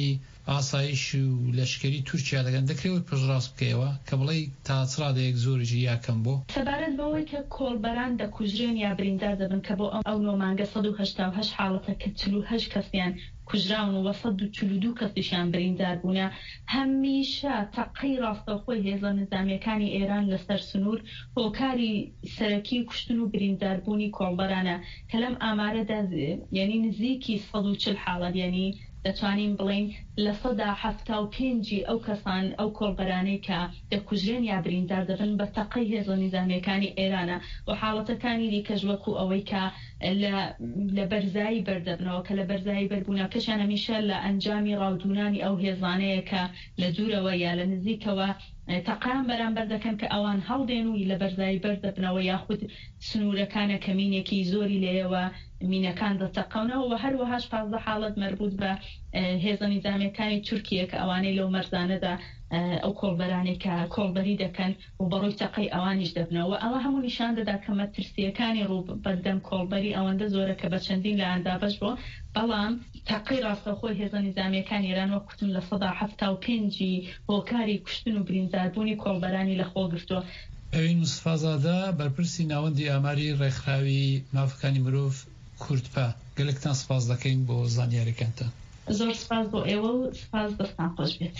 ئاسایش و لەشکری تورکیا دەگەن دەکرێت پشتڕاست بکەیەوە کە بڵێ تا چڕادەیەک زۆرجی یاکەم بۆ سەبارەت بەوەی کە کۆڵبەران دەکوژرێن یا بریندار دەبن کە بۆ ئەو نۆمانگە 188 حاڵەتە کە 48 کەسیان کوژراون و 142 کەسیشیان بریندار بوونە هەمیشە تەقەی ڕاستەوخۆی هێزە نظامیەکانی ئێران لەسەر سنوور هۆکاری سەرەکی کوشتن و برینداربوونی کۆڵبەرانە کە لەم ئامارەدا یعنی نزیکی 140 حاڵەت یعنی دەتوانین بڵین لە 175 ئەو کەسان ئەو کۆڵبەرانەی کە دەکوژرێن یا بریندار دەبن بە تەقەی هێزە نظامیەکانی ئێرانە و حاڵەتەکانی دیکەش وەکو ئەوەی کە لە بەرزایی بەردەبنەوە کە لە بەرزایی بەربوونە کەشیان هەمیشە لە ئەنجامی ڕاودونانی ئەو هێزانەیە کە لە دوورەوە یا لە نزیکەوە تەقیان بەرامبەر دەکەن کە ئەوان هەڵدێن و لە بەرزایی بەردەبنەوە یاخود سنوورەکانە کە مینێکی زۆری لێەوە مینەکان دەتەقەونەوە و هەروەهاش 15 حاڵەت مربوط بە هێزە نظامیەکانی تورکیە کە ئەوانەی لەو مەرزانەدا ئەو کۆڵبەرانی کە کۆڵبەری دەکەن و بەڕۆی تەقەی ئەوانیش دەبنەوە ئەوە هەموو نیشان دەدا کە مەترسیەکانی ڕوو بەردەم کۆڵبەری ئەوەندە زۆرە کە بە چەندین لە ئەندابەش بۆ بەڵام تەقەی ڕاستەخۆی هێزە نظامیەکانی ئێران وەک کوتم لە 175 هۆکاری کوشتن و برینداربوونی کۆڵبەرانی لەخۆ گرتووە. ئەوین مستفازادە بەرپرسی ناوەندی ئاماری ڕێکخراوی مافەکانی مرۆڤ کوردپا گەلێکتان سپاس دەکەین بۆ زانیاریەکانتان. زۆر سپاس بۆ ئێوە و سپاس دەستان خۆش بێت.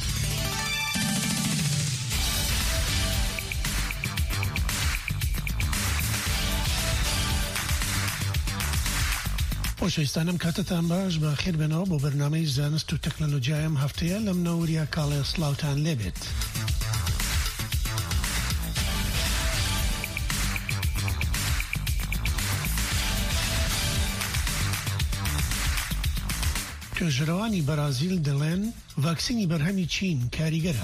خۆشەویستانم کاتتان باش بە خێر بێنەوە بۆ بەرنامەی زانست و تەکنۆلۆجیایم هەفتەیە لە منەوەریا کاڵێ سڵاوتان لێبێت. توێژەرەوانی بەرازیل دەڵێن ڤاکسینی بەرهەمی چین کاریگەرە.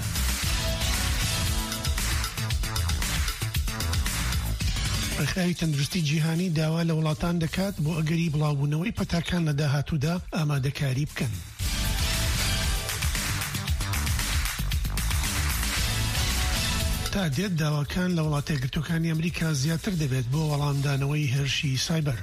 ڕێکخراوی تەندروستی جیهانی داوا لە وڵاتان دەکات بۆ ئەگەری بڵاوبوونەوەی پەتاکان لە داهاتوودا ئامادەکاری بکەن. تا دێت داواکان لە وڵاتە یەکگرتووەکانی ئەمریکا زیاتر دەبێت بۆ وەڵامدانەوەی هێرشی سایبەر.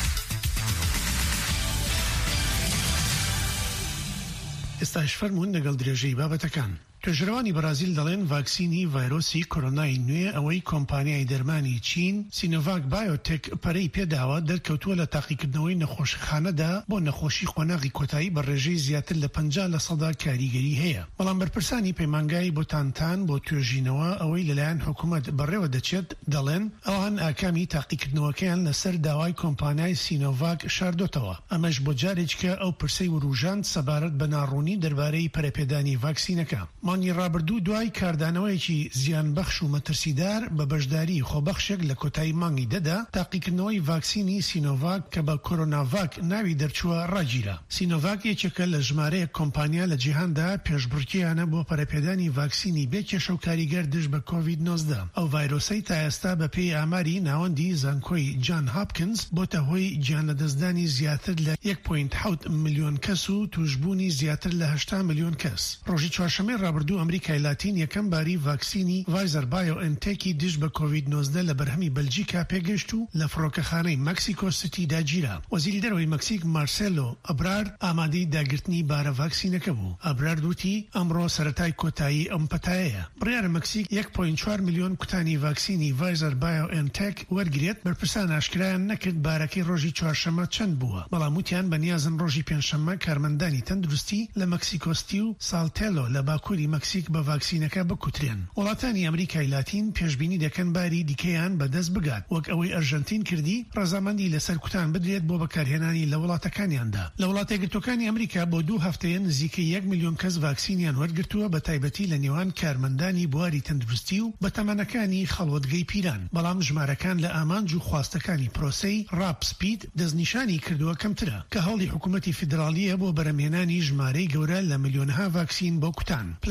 ئێستاش فەرموون لەگەڵ درێژەی بابەتەکان. توێژەرەوانی بەرازیل دەڵێن ڤاکسینی ڤایرۆسی کۆرۆنای نوێ ئەوەی کۆمپانیای دەرمانی چین سینۆڤاک بایۆتێک پەرەی پێداوە دەرکەوتووە لە تاقیکردنەوەی نەخۆشخانەدا بۆ نەخۆشی قۆناغی کۆتایی بە ڕێژەی زیاتر لە 50% کاریگەری هەیە. بەڵام بەرپرسانی پەیمانگای بۆتانتان بۆ توێژینەوە ئەوەی لەلایەن حکوومەت بەڕێوە دەچێت دەڵێن ئەوان ئاکامی تاقیکردنەوەکەیان لەسەر داوای کۆمپانیای سینۆڤاک شاردۆتەوە. ئەمەش بۆ جارێککە ئەو پرسەی وروژاند سەبارەت بە ناڕوونی دەربارەی پەرەپێدانی ڤاکسینەکە. مانی ڕابردوو دوای کاردانەوەیەکی زیانبەخش و مەترسیدار بە بەشداری خۆبەخشێک لە کۆتایی مانگی دەدا تاقیکردنەوەی ڤاکسینی سینۆڤاک کە بە کۆرۆناڤاک ناوی دەرچووە ڕاگیرە. سینۆڤاک یەکێکە لە ژمارەیە کۆمپانیا لە جیهاندا پێشبڕکیانە بۆ پەرەپێدانی ڤاکسینی بێکێشە و کاریگەر دژ بە کۆڤید-19. ئەو ڤایرۆسەی تا ئێستا بە پێی ئاماری ناوەندی زانکۆی جان هاپکینز بۆتە هۆی گیان لەدەستدانی زیاتر لە 1.7 ملیۆن کەس و توشبوونی زیاتر لە 80 ملیۆن کەس. ڕۆژی چوارشەمەی ڕابردوو ئەمریکای لاتین یەکەم باری ڤاکسینی ڤایزەر بایۆئنتێکی دژ بە کۆڤید-19 لە بەرهەمی بەلجیکا پێگەشت و لە فڕۆکەخانەی مەکسیکۆ سیتی داگیرا. وەزیری دەرەوەی مەکسیک مارسێلۆ ئەبرار ئامادەی داگرتنی بارە ڤاکسینەکە بوو. ئەبرار دوتی ئەمڕۆ سەرەتای کۆتایی ئەم پەتایەیە. بڕیارە مەکسیک 1.4 ملیۆن کوتانی ڤاکسینی ڤایزەر بایۆئنتێک وەرگرێت. بەرپرسان ئاشکرایان نەکرد بارەکەی ڕۆژی چوارشەممە چەند بووە، بەڵام وتیان بەنیازن ڕۆژی پێنجشەممە کارمەندانی تەندروستی لە مەکسیکۆستی و سالتێلۆ لە باکووری مەکسیک بە ڤاکسینەکە بکوترێن. وڵاتانی ئەمریکای لاتین پێشبینی دەکەن باری دیکەیان بەدەست بگات، وەک ئەوەی ئەرژەنتین کردی ڕەزامەندی لەسەر کوتان بدرێت بۆ بەکارهێنانی لە وڵاتەکانیاندا. لە وڵاتە یەکگرتووەکانی ئەمریکا بۆ 2 هەفتەیە نزیکەی 1 ملیۆن کەس ڤاکسینیان وەرگرتووە، بە تایبەتی لە نێوان کارمەندانی بواری تەندروستی و بەتەمەنەکانی خەڵوەتگەی پیران. بەڵام ژمارەکان لە ئامانج و خواستەکانی پرۆسەی ڕاپ سپید دەستنیشانی کردووە کەمترە، کە هەوڵی حکوومەتی فیدرالیە بۆ بەرەمهێنانی ژمارەی گەورە لە ملیۆنها ڤاکسین بۆ کوتان.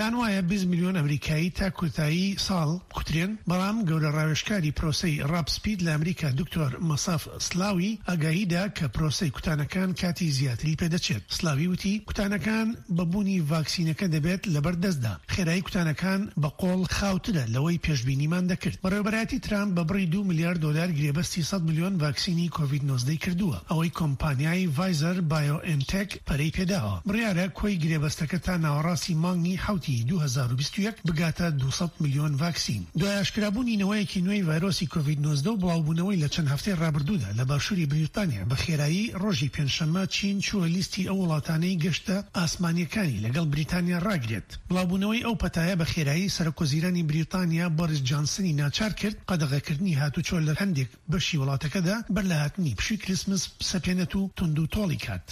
پلان وایە 20 میلیۆن ئەمریکایی تا کۆتایی ساڵ کوترێن، بەڵام گەورە ڕاوێژکاری پرۆسەی ڕاپسپید لە ئەمریکا دکتۆر مەساف سلاوی ئاگاهیدا کە پرۆسەی کوتانەکان کاتی زیاتری پێدەچێت. سلاوی وتی کوتانەکان بەبوونی ڤاکسینەکە دەبێت لەبەردەستدا. خێرایی کوتانەکان بە قۆڵ خاوترە لەوەی پێشبینیمان دەکرد. بەڕێوەبەرایەتی ترامپ بە بڕی 2 میلیارد دلار گرێبەستی 100 میلیۆن ڤاکسینی کۆڤید-19 کردووە، ئەوەی کۆمپانیای ڤایزەر بایۆئنتێک پەرەی پێداوە. بڕیارە کۆی گرێبەستەکە تا ناوەڕاستی مانگی حوتی 2021 بگاتە 200 میلیۆن ڤاکسین. دوای ئاشکرابوونی نەوەیەکی نوێی ڤایرۆسی کۆڤید-19 و بڵاوبوونەوەی لە چەند هەفتەی ڕابردوودا لە باشووری بریتانیا بە خێرایی ڕۆژی پێنجشەممە چین چووە لیستی ئەو وڵاتانەی گەشتە ئاسمانیەکانی لەگەڵ بریتانیا ڕاگرێت. بڵاوبوونەوەی ئەو پەتایە بە خێرایی سەرۆکۆزیرانی بریتانیا بۆریس جانسنی ناچار کرد قەدەغەکردنی هاتوچۆ لە هەندێک بەشی وڵاتەکەدا بەر لە هاتنی پشووی کریسمس سەپێنێت و تونند و تۆڵی کات.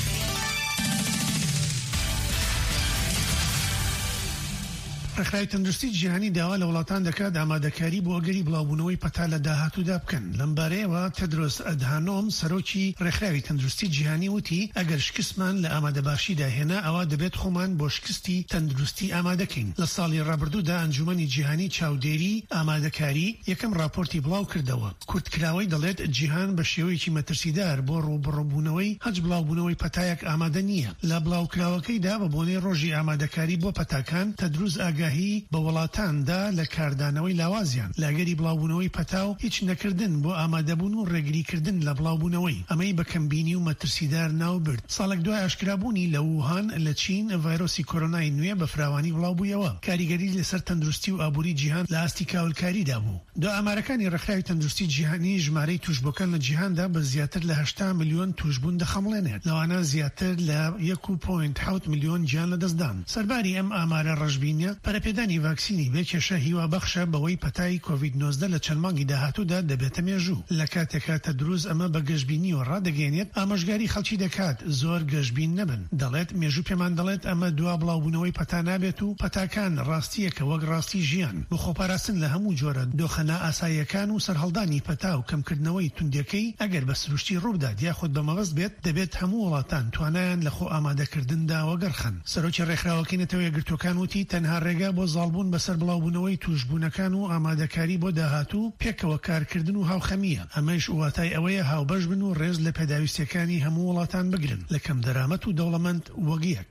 ڕێکخراوی تەندروستی جیهانی داوا لە وڵاتان دەکات ئامادەکاری بۆ ئەگەری بڵاوبوونەوەی پەتا لە داهاتوودا بکەن. لەم بارەیەوە تێدرۆس ئەدهانۆم سەرۆکی ڕێکخراوی تەندروستی جیهانی وتی ئەگەر شکستمان لە ئامادەباشیدا هێنا ئەوە دەبێت خۆمان بۆ شکستی تەندروستی ئامادەکەین. لە ساڵی ڕابردوودا ئەنجومەنی جیهانی چاودێری ئامادەکاری یەکەم راپۆرتی بڵاو کردەوە. کورتکراوەی دەڵێت جیهان بە شێوەیەکی مەترسیدار بۆ ڕووبڕووبوونەوەی هەج بڵاوبوونەوەی پەتایەک ئامادە نییە. لە بڵاوکراوەکەیدا بە بۆنەی ڕۆژی ئامادەکاری بۆ پەتاکان تەدروس بە وڵاتاندا لە کاردانەوەی لاوازیان لاگەری بڵاوبوونەوەی پەتاو هیچ نەکردن بۆ ئامادەبوون و ڕێگریکردن لە بڵاوبوونەوەی ئەمەی بە کەمبینی و مەترسیدار ناوبرد. ساڵێک دوای ئاشکرابوونی لە ووهان لە چین ڤایرۆسی کۆرۆنای نوێ بە فراوانی بڵاوبوویەوە. کاریگەری لەسەر تەندروستی و ئابووری جیهان لە ئاستی کاولکاریدا بوو. دو ئامارەکانی ڕێکخراوی تەندروستی جیهانی ژمارەی توشبۆکان لە جیهاندا بە زیاتر لە 80 میلیۆن توشبوون دەخەمڵێنێت، لەوانە زیاتر لە 1.7 میلیۆن گیان لەدەستدان. سەرباری ئەم ئامارە ڕەشبینە پەرەپێدانی ڤاکسینی بێکێشە هیوا بەخشە بەوەی پەتای کۆڤید-19 لە چەند مانگی داهاتوودا دەبێتە مێژوو. لە کاتێکە تەدروس ئەمە بە گەشتبینی و ڕادەگەێنێت ئامۆژگاری خەڵکی دەکات زۆر گەشتبین نەبن. دەڵێت مێژوو پێمان دەڵێت ئەمە دوا بڵاوبوونەوەی پەتا نابێت و پەتاکان ڕاستیەکە وەک ڕاستی ژیان بۆ خۆپاراستن لە هەموو جۆرە دۆخەنە ئاساییەکان و سەرهەڵدانی پەتا و کەمکردنەوەی توندەکەی ئەگەر بە سروشتی ڕووبدات یاخود بە مەبەست بێت دەبێت هەموو وڵاتان توانایان لە خۆ ئامادەکردندا وەگەڕخن. سەرۆکی ڕێکخراوەکەی نەتەوە یەکگرتوەکان وتی تەنها ڕێگا بۆ زاڵبوون بەسەر بڵاوبوونەوەی توشبوونەکان و ئامادەکاری بۆ داهاتوو پێکەوە کارکردن و هاوخەمیە. ئەمەش واتای ئەوەیە هاوبەش بن و ڕێز لە پێداویستەکانی هەموو وڵاتان بگرن لە کەم دەرامەت و دەوڵەمەند وەک یەک.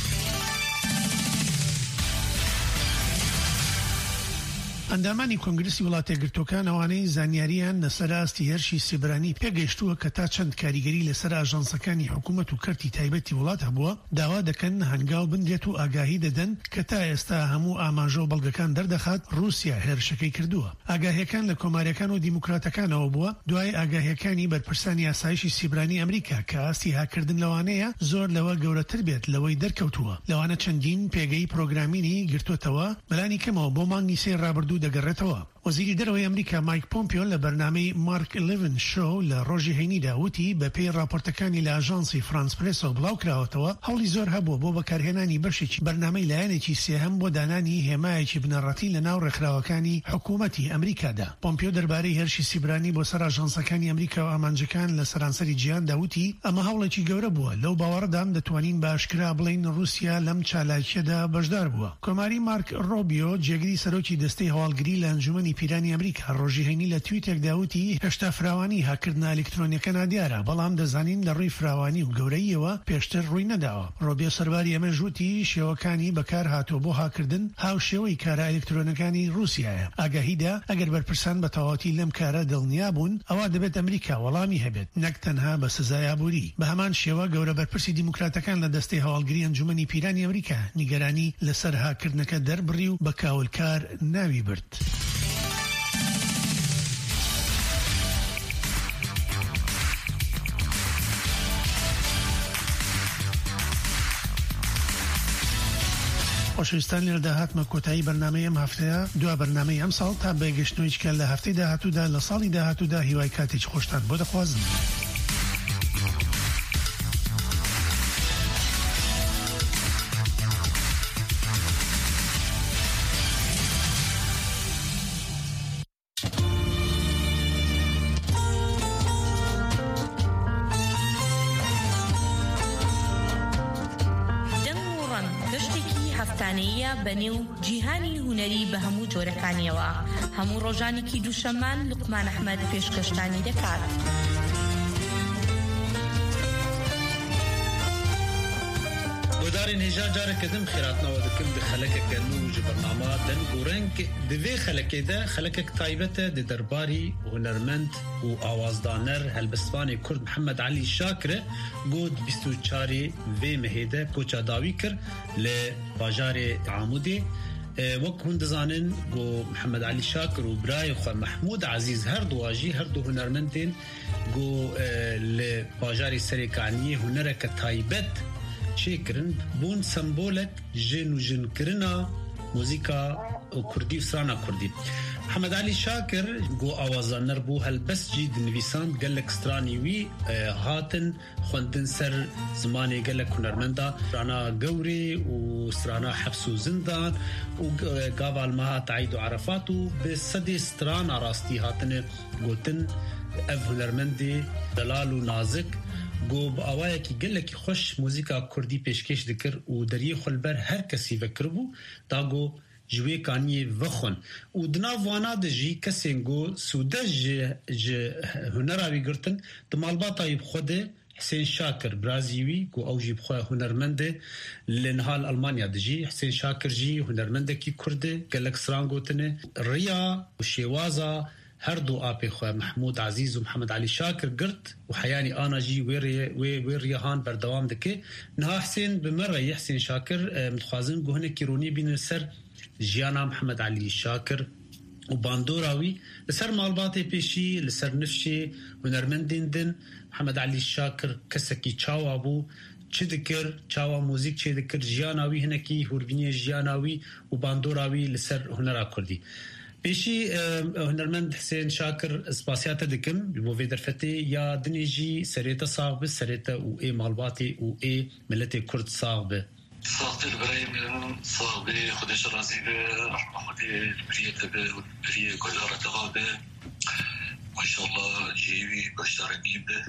ئەندامانی کۆنگرسی وڵاتە گرتوەکان ئەوانەی زانیاریان لەسەر ئاستی هێرشی سێبرانی پێگەیشتووە کە تا چەند کاریگەری لەسەر ئاژانسەکانی حکوومەت و کەرتی تایبەتی وڵات هەبووە داوا دەکەن هەنگاو بندرێت و ئاگاهی دەدەن کە تا ئێستا هەموو ئاماژە و بەڵگەکان دەردەخات رووسیا هێرشەکەی کردووە. ئاگاهیەکان لە کۆماریەکان و دیموکراتەکانەوە بووە دوای ئاگاهیەکانی بەرپرسانی یاسایشی سیبرانی ئەمریکا کە ئاستی هاکردن لەوانەیە زۆر لەوە گەورەتر بێت لەوەی دەرکەوتووە. لەوانە چەندین پێگەی پرۆگرامینی گرتوتەوە بەلانی کەمەوە بۆ مانگی سێ ڕابردوو دەگەڕێتەوە. وەزیری دەرەوەی ئەمریکا مایک پۆمپیۆ لە بەرنامەی مارک 11 شۆ لە ڕۆژی هەینیدا وتی بە پێی راپۆرتەکانی لە ئاژانسی فرانس پرێسۆ بڵاو کراوەتەوە هەوڵی زۆر هەبووە بۆ بەکارهێنانی بەشێکی بەرنامەی لایەنێکی سێهەم بۆ دانانی هێمایەکی بنەڕەتی لە ناو ڕێکخراوەکانی حکوومەتی ئەمریکادا. پۆمپیۆ دەربارەی هێرشی سیبرانی بۆ سەر ئاژانسەکانی ئەمریکا و ئامانجەکان لە سەرانسەری جیهاندا وتی ئەمە هەوڵێکی گەورە بووە لەو باوەڕدام دەتوانین باشکرا بڵین رووسیا لەم چالاکیەدا بەشدار بووە. کۆماری مارک ڕۆبیۆ جێگری سەرۆکی دەستەی هەواڵگری لە ئەنجومەنی پیرانی ئەمریکا ڕۆژی هەینی لە تویتێکدا وتی هێشتا فراوانی هاکردنە ئەلکترۆنیەکە نادیارە بەڵام دەزانین لە ڕووی فراوانی و گەورەیەوە پێشتر ڕووی نەداوە. ڕۆبیۆ سەرباری ئەمە ژووتی شێوەکانی بەکار هاتووە بۆ هاکردن هاو شێوەی کارە ئەلکترۆنەکانی رووسیایە. ئاگاهیدا ئەگەر بەرپرسان بە تەواوەتی لەم کارە دڵنیا بوون ئەوە دەبێت ئەمریکا وەڵامی هەبێت نەک تەنها بە سزای ئابووری. بە هەمان شێوە گەورە بەرپرسی دیموکراتەکان لە دەستەی هەواڵگری ئەنجومەنی پیرانی ئەمریکا نیگەرانی لەسەر هاکردنەکە دەربڕی و بە کاولکار ناوی برد. خۆشەویستان لێرە داهاتمە کۆتایی بەرنامەی ئەم هەفتەیە دوا بەرنامەی ئەم ساڵ تا بێگەشتنەوەی کە لە هەفتەی داهاتوودا لە ساڵی داهاتوودا هیوای کاتێکی خۆشتان بۆ دەخوازم. هاوتانەیە بەنێو جیهانی هونەری بە هەموو جۆرەکانیەوە. هەموو ڕۆژانێکی دووشەممان لوقمان ئەحمەد پێشکەشتانی دەکات. دارین هجا جاره کدم خیرات نوا دکم ده خلک کنو جو برنامه دن گورنگ دوی خلکه ده خلک تایبته ده درباری هنرمند و آوازدانر هلبستوان کرد محمد علی شاکر گود 24 و مهیده کوچا داوی کر لباجار عامودی وقت هندزانن گو محمد علی شاکر و برای خو محمود عزیز هر دواجی هر دو هنرمندین گو لباجار سریکانی هنرک تایبت شکرن بون سمبولک جن و جن کرنا موزیکا کردی و سرانا کردی. محمد علی شاکر گو آوازانر بو هلبس جید نویسان گلک سترانیوی هاتن خوندن سر زمانی گلک هنرمندا سرانا گوری و سرانا حبس و زندان و گاوال ماها عید و عرفات و به صد ستران راستی هاتن گوتن اف هنرمندی دلال و نازک گو با آوائه کی گله کی خوش موزیکا کردی پیشکش دکر و دریه خلبر هر کسی وکر بو دا گو جوی کانی وخون و دنا وانا دجی کسی گو سوده هنراوی گرتن دمالباتا یب خوده حسین شاکر برازیوی گو او جیب خواه هنرمنده لنهال المانیا دجی حسین شاکر جی هنرمنده کی کرده گلک سران گوتنه ریا و شیوازا هر دو آپی خواه محمود عزیز و محمد علی شاکر گرت و حیانی آنا جی ویریهان بردوام دکه نها حسین بمره حسین شاکر متخوازن گوهنه کیرونی بین سر جیانا محمد علی شاکر و باندوراوی لسر مالبات پیشی لسر نفشی هنرمندین دن محمد علی شاکر کسکی چاوا بو چه دکر چاوا موزیک چه دکر جیاناوی هنکی هوربینی جیاناوی و باندوراوی لسر هنرا کردی پیشی هنرمند حسین شاکر سپاسیات دکم بو وی درفته یا دنیجی سریتا صاحب سریتا و ای مالباتی و ای ملت کرد صاحب صاحب البراهيم صاحب خدش رازي رحمه خدي بريته بريه قدرة غابه ما شاء الله جيبي بشترني به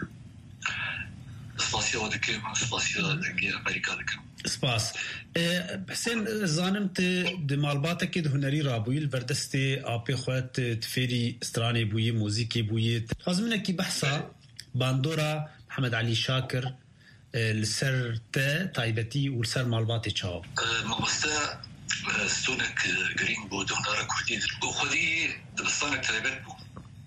سپاسیا دکم سپاسیا دنگی امریکا دکم سپاس حسین زانمت د مالباته کې د هنري رابویل بردست اپ خوات تفری استرانه بوی موزیکی بوی لازمنه کی بحثا باندورا محمد علی شاکر لسر تایبتی و لسر مالباته چاو مبستا ستونك جرين بو دونارا كردي خدي دبستانك تایبت بو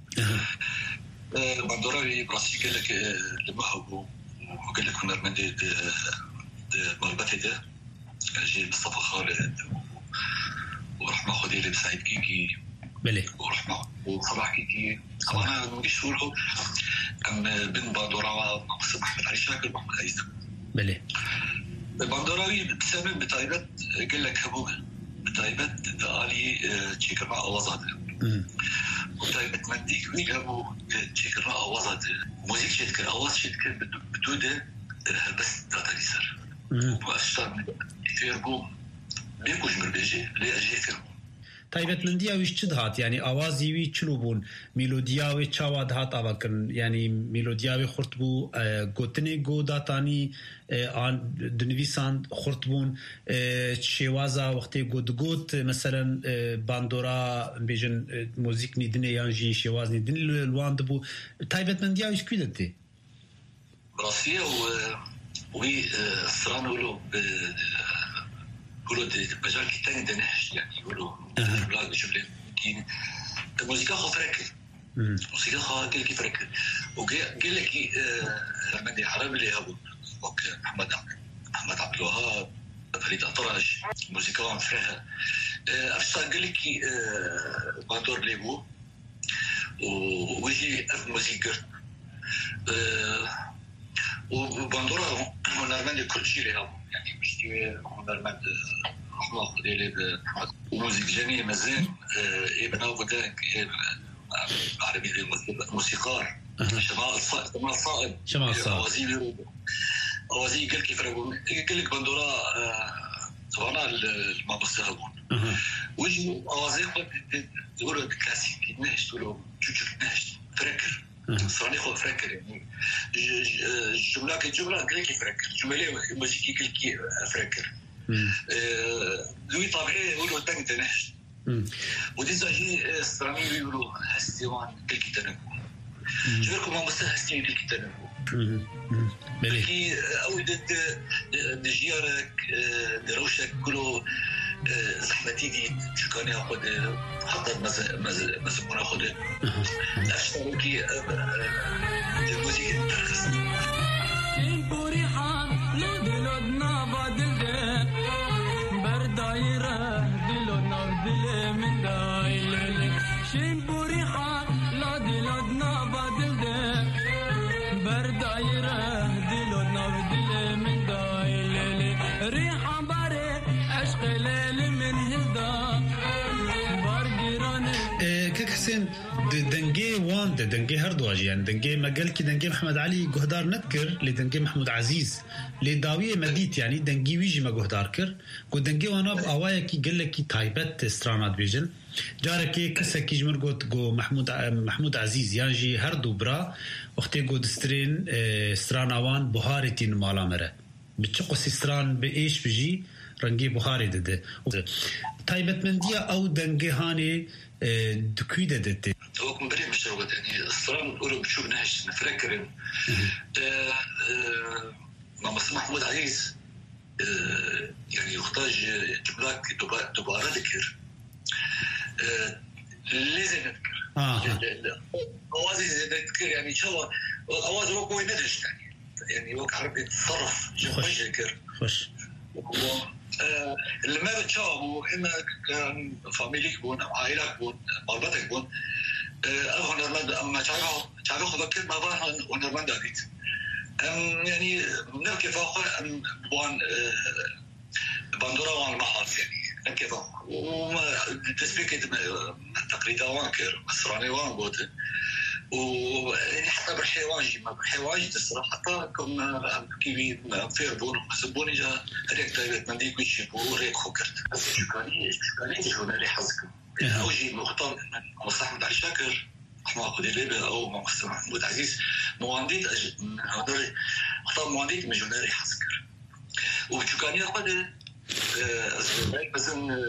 باندورا براسي قال لك لما هو وقال لك هنرمندي د مالباتي ده جي مصطفى خالد ورحمة خديري بسعيد كيكي بلي ورحمة وصباح كيكي أنا مش هو كان بن باندورا محمد علي شاكر محمد عيسى بلي باندوراوي بسبب بتايبت قال لك هبوه بتايبت علي تشيكر مع أوزاد وتايبت مديك ويجابو تشيكر مع أوزاد موزيك شتكر أوز شتكر بدودة بس داتا ليسر وأشتر من كثير بوم بيكوش مربيجي لأجي فيهم تایبت مندیاویش چه دهات یعنی آوازیوی چلو بون میلودیاوی چاوا دهات آوا کرن یعنی میلودیاوی خورت بو گوتنی گو داتانی آن دنویسان خورت بون شیوازا وقتی گوت مثلا باندورا بیجن موزیک نیدنه یانجی شیواز نیدنه لواند بو تایبت مندیاویش کوی دتی براسیه وی سرانولو يقولوا المجال الثاني ده نهش يعني يقولوا بلاد جبلين كين الموسيقى خو فركل الموسيقى خو كيف فركل وقال لك المندي حرام اللي هو محمد عبد الوهاب فريد أطرش الموسيقى عم فرها أفشار قال لك باندور ليبو ويجي موسيقى وباندورا هنرمند كل يعني مش هنرمند رحمة خديلي وموسيقى جميلة مزين ابن أبو دانك عربي موسيقار شمال صائب أوازي قال كيف رقم قال لك باندورا طبعا ما بستهبون ويجوا أوازي تقولوا كلاسيك نهش تقولوا تشوف نهش فركر صاني خو فركر يعني الجملة قال كيف فركر جملة موسيقى قال كيف فركر دوي طبيعي يقولوا تنك تنحش ودي زاجي استرامي يقولوا هستيوان تلكي تنكو جبركم ما مستهستين تلكي تنكو بلكي أو دجيارك دروشك كله زحمتي دي شو كان ياخد حتى مزبون ياخد أشتركي الموسيقى ترخص حسين دنجي وان دنجي هردواجي يعني دنجي ما قال كي دنجي محمد علي جهدار نذكر لدنجي محمود عزيز لداوية مديت يعني دنجي ويجي ما جهدار كر ودنجي وانا بأوايا كي قال لك كي تايبت استرانات بيجن جاركي كسا كي جمر قلت جو محمود عزيز يعني هردو برا وقتي جو دسترين استرانوان بهارتين مالا مرة بتشقو سيستران بإيش بيجي رنجي بهاري دده تايبت من ديا أو دنجي هاني دكويدة دته هو كم بريء مشروعات يعني الصراحة نقوله بشوف نهش نفكر مع محمود عزيز يعني يحتاج جملات دوباره ذكر لازم نذكر أوازي نذكر يعني شو أواز هو ندرس يعني هو عربي يتصرف خوش خوش اللي ما بتشاهدوا إما كان فاميليك بون أو عائلك بون مربطك بون هنرمند أما تعرفوا خذك ما بان هنرمند داريت يعني نركب فوق بوان باندورا وان محاط يعني نركب فوق وما تسبيك تقريبا وان كير مصراني وان بوت ويعني حتى بالحيوان جي ما بالحيوان جي الصراحة حتى كم كيفي فير بون حسبوني جا هريك تايبت من ديك ويشي بو ريك خوكرت شكاني تجونا لي حزكم أو جي مختار مصلح محمود علي شاكر أحمد قديليبة أو مصلح محمود عزيز موانديت من هذول مختار موانديت مجونا لي حزكر وشكاني أخذ مثلا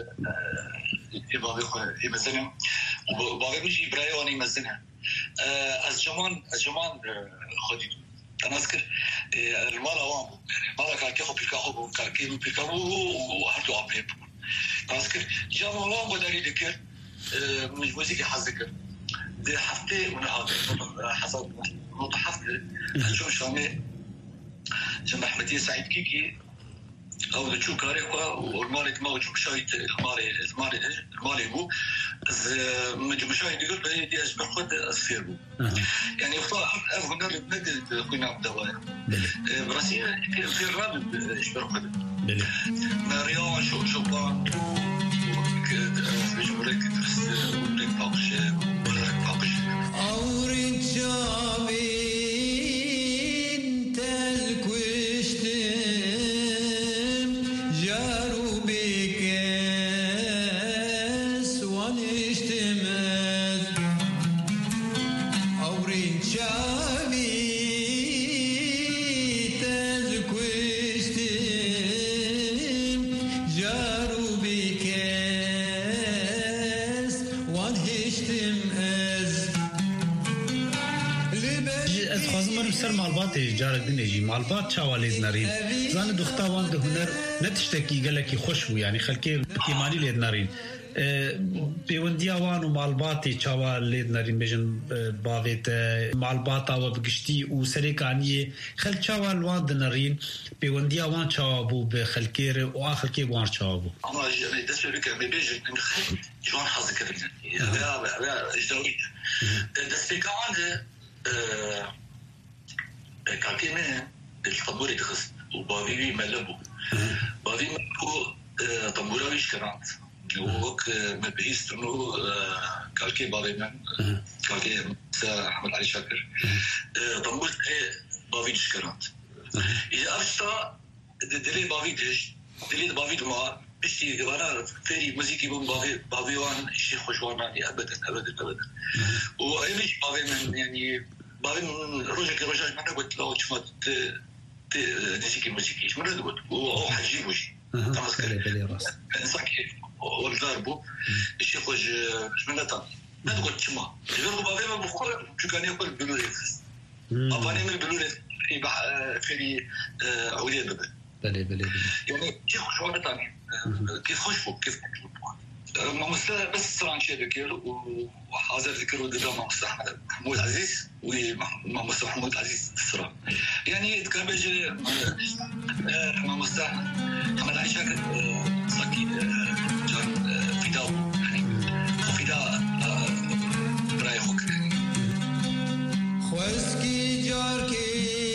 مثلا وبعدين بيجي برايواني مثلا از جمان خودی انا اذكر المال اوام يعني مالك كيف بيكاخو كيف بيكاخو وهردو عبيب اذكر جام اوام بداري ذكر مش موسيقى حذكر دي حفتي ونهار حسب نقطه حفله شو شامي جنب احمديه سعيد كيكي او ده شو كاريكوا والمالك ما وجه مشاهد المالي هو مشاهد يقول بدي دي اشبه خد السيربو يعني هنا بندل كنا دوايا براسيا في الراب اشبه خد ماريو شو بان مش مريك درس مريك باقش اورين شامي جارك دنيجي معلبات شواليز نارين زان دختاوان ده هنر نتشتكي قالك خوشو يعني خلكي كيماني ليد نارين بيوندياوان ومعلباتي شوال ليد نارين بيجن باويت معلباتا وبقشتي وسريكانيه خل شوال وان دنارين بيوندياوان شوابو بخلكير واخر كي وان شوابو اما جاي دسبيك بيجن جوان حظك يا اجدوي دسبيكان كاكيمه الطنبوري دخست وبابي ملبو بابي ملبو طنبوري شكرات ووك مبهيست انه كالكي بابي من كالكي احمد علي شاكر طنبور بابي شكرات اذا افشتا دلي بابي دش دلي بابي ما بشتي وانا فيري موسيقي بون بابي وان شيء خوشواناني ابدا وايمش بابي من يعني بعدين رجع ما قلت له شو نسيك الموسيقى ما قلت وهو حجيبه شيء بلي راس صحيح والضربو الشيء خوج منطقه ما تقول تما يضربوا بعضهم بخور شو كان يقول بلوريت افاني من بلوريت في عوديه بلي يعني كيف شو مثلا كيف خوشبو كيف ما مستوى بس صران شيء ذكر وحاضر ذكر وده ما مستحمل محمود عزيز وما مستوى محمود عزيز الصراحة يعني كان بيجي ما مستحمل محمد علي شاكر صكي كان فداء يعني فداء براي خوك يعني خواسكي جاركي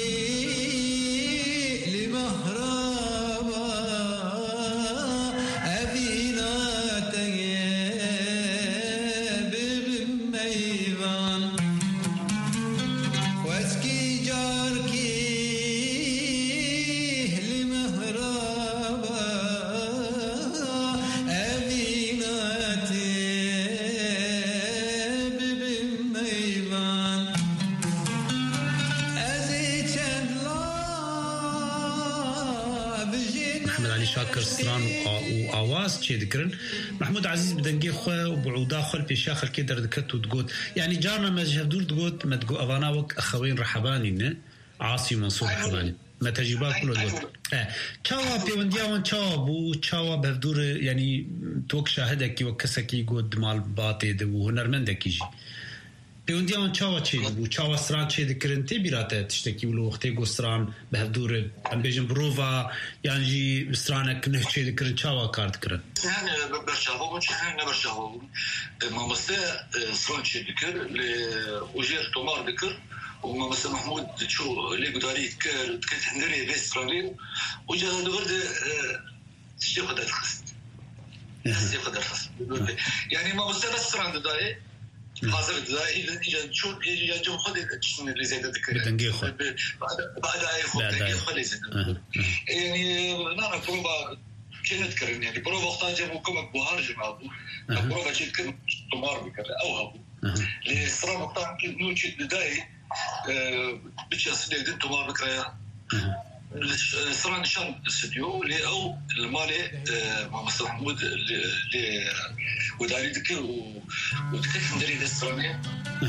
شيء ذكرن محمود عزيز بدنجي خو وبعودا خل في شاخل كده ذكرت وتقول يعني جارنا ما جهدور تقول ما تقول أبانا وك أخوين رحباني عاصي منصور رحباني ما تجيبات كله تقول تشاوا بيوندياون تشاوا تشاوا بهدور يعني توك شاهدك وكسكي يقول مال باطي وهنرمندك يجي بيوندياون تشاوا شيء وتشاوا سران شيء ذكرنتي بيراته تشتكي ولو وقتي يقول سران بهدور أم بيجن بروفا يعني سرانك نه شيء ذكرن تشاوا كارد كرن يعني برشاوا وشحن برشاوا ما مستى سران شيء ذكر لوجير تومار ذكر وما مستى محمود شو اللي قداري ذكر كنت هندري بيسترالي وجا دورد شيء قدر خست شيء قدر خست يعني ما مستى بس سران داي حاضر داي إذا شو يجوا خد اللي زي ذكر بدنجي خو بعد أي خو بدنجي خو اللي زي يعني أنا بروفا كنت كرني يعني بروفا وقتها جابوا كم بوهار جماعة بروفا شيء كم تمار بكرة أو هبو للصراحة وقتها كنت نوشي بداية بتشي أصلي دين تمار بكرة الصراحة نشان الاستوديو اللي أو المالي مع مصطفى محمود اللي وداري ذكر وذكرت مدري للصراحة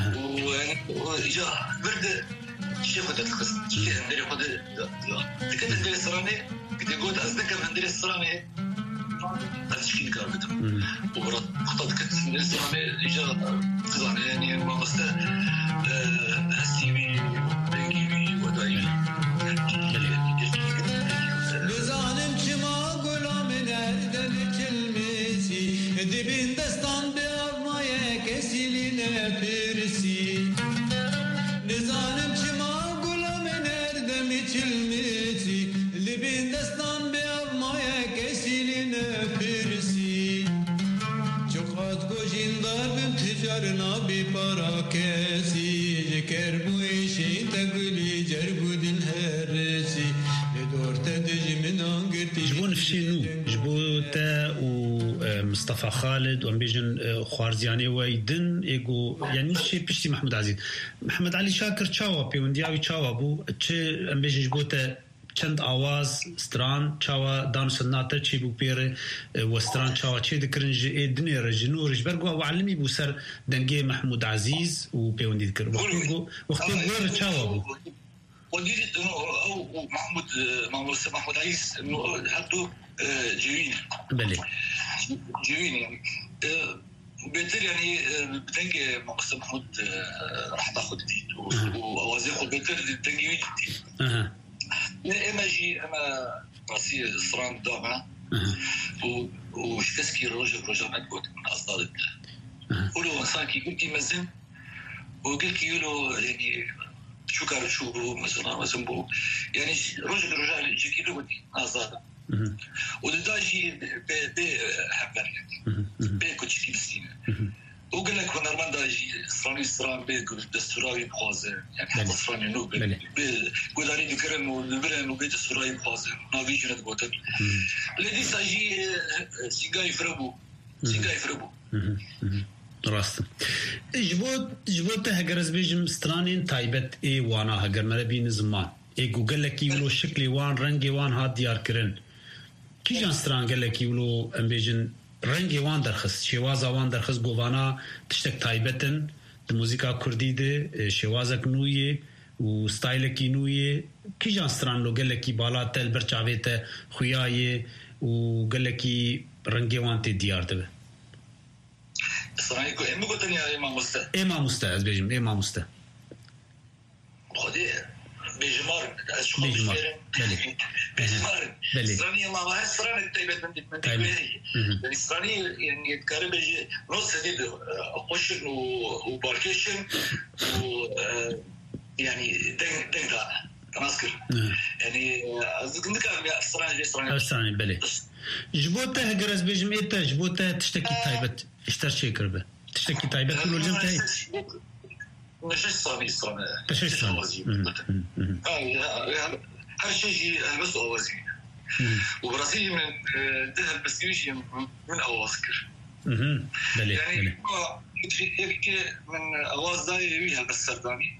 وإجا برد شيء قد تخص شيء مدري قد ذكرت مدري الصراحة قد يقول أصدق مدري الصراحة تشكيل كاربته وبرد خطأ ذكرت مدري الصراحة إجا خزانة يعني مع مصطفى هسيبي بنجيبي وداري بزانم چما غلام نردن کلمسی دبین دستان به آفمای کسیلی نپرسی بزانم چما غلام نردن کلمسی دبین دستان به آفمای کسیلی نپرسی چقدر گوشین دارم تجارنا بی پارا کسی جکر بویشی تقلی جربو دل هرسی جبون فشينو جبوتا ومصطفى خالد ومبيجن خوارزياني ويدن ايجو يعني شيء بيشتي محمد علي شاكر تشاوا بيوندياوي تشاوا بو تشي امبيجن جبوتا چند آواز ستران تشاوا دانس الناتا تشي بو بير وستران تشاوا تشي ذكرنج ادني رجنو رجبرغو وعلمي بو سر دنجي محمود عزيز وبيوندي ذكر وقتي غير تشاوا بو ودير او محمود عزيز انه هاتو جوين بلي جوين يعني بيتر يعني بتنجي مقصد محمود راح تاخذ جديد واوازي خد بيتر تنجي جديد اما جي اما راسي صران دامع وشكسكي روجا ما تقول من اصداد ولو انسان كي قلت مزن وقلت له يعني شو كانوا شو مثلا بو يعني رجع يجي كده ودي أصلا وداجي بحبر يعني بيكوتش كيسين وقال لك وانا رمان داجي صراني صران بيقول دستوراي بخازن يعني حتى صراني نو بقدري ذكرن والبلن وبيت دستوراي بخازن نافيجن تقولت الذي ساجي سيجاي فربو راست جبوت هجرز بيجم سترانين تايبت اي وانا هجر مربين زمان اي جوجل لك يقولوا شكلي وان رنگي وان هاد ديار كرن کی جان سترانگل کی ولو ام بیجن رنگی وان درخص شواز وان درخص گوانا تشتک تایبتن د موزیکا کردی ده شوازک نویه و ستایل کی نویه کی جان ستران لو گل کی بالا تل برچاویت خویای و گل کی رنگی وان ته دیار ده سترانی کو ام گوتنی امام مستا از بیجم امام مستا خودی بيجمار بيجمار بيجمار إسرائيل ما هو إسرائيل تايبت من تايبه إسرائيل يعني يتكلم بيجي نص هدي خوشن وباركيشن و يعني دين ده ناسكر يعني أذكر يا إسرائيل بلي جبوته جرس بيجميته جبوته تشتكي تايبت اشترشي كربه تشتكي تايبت كل الجن تاي مش إسرائيل مش إسرائيل هر شيء بس أوازي وبرازيل من ذهب بس يجي من أواسكر بلي يعني من أواز داي ويها بس سرداني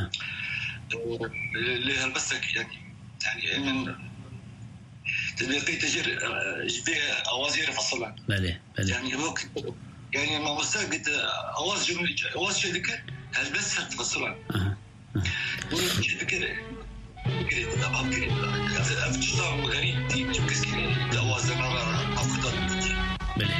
اللي هالبسك يعني من تبي تجر جبيه أواز يرفصلان بلي يعني هو يعني ما مستعد أواز جملة أواز شيء ذكر هالبس هتفصلان وشيء كده كده تمام كده أفتشتغل غريب تيجي كسكري أواز أنا أفضل بلي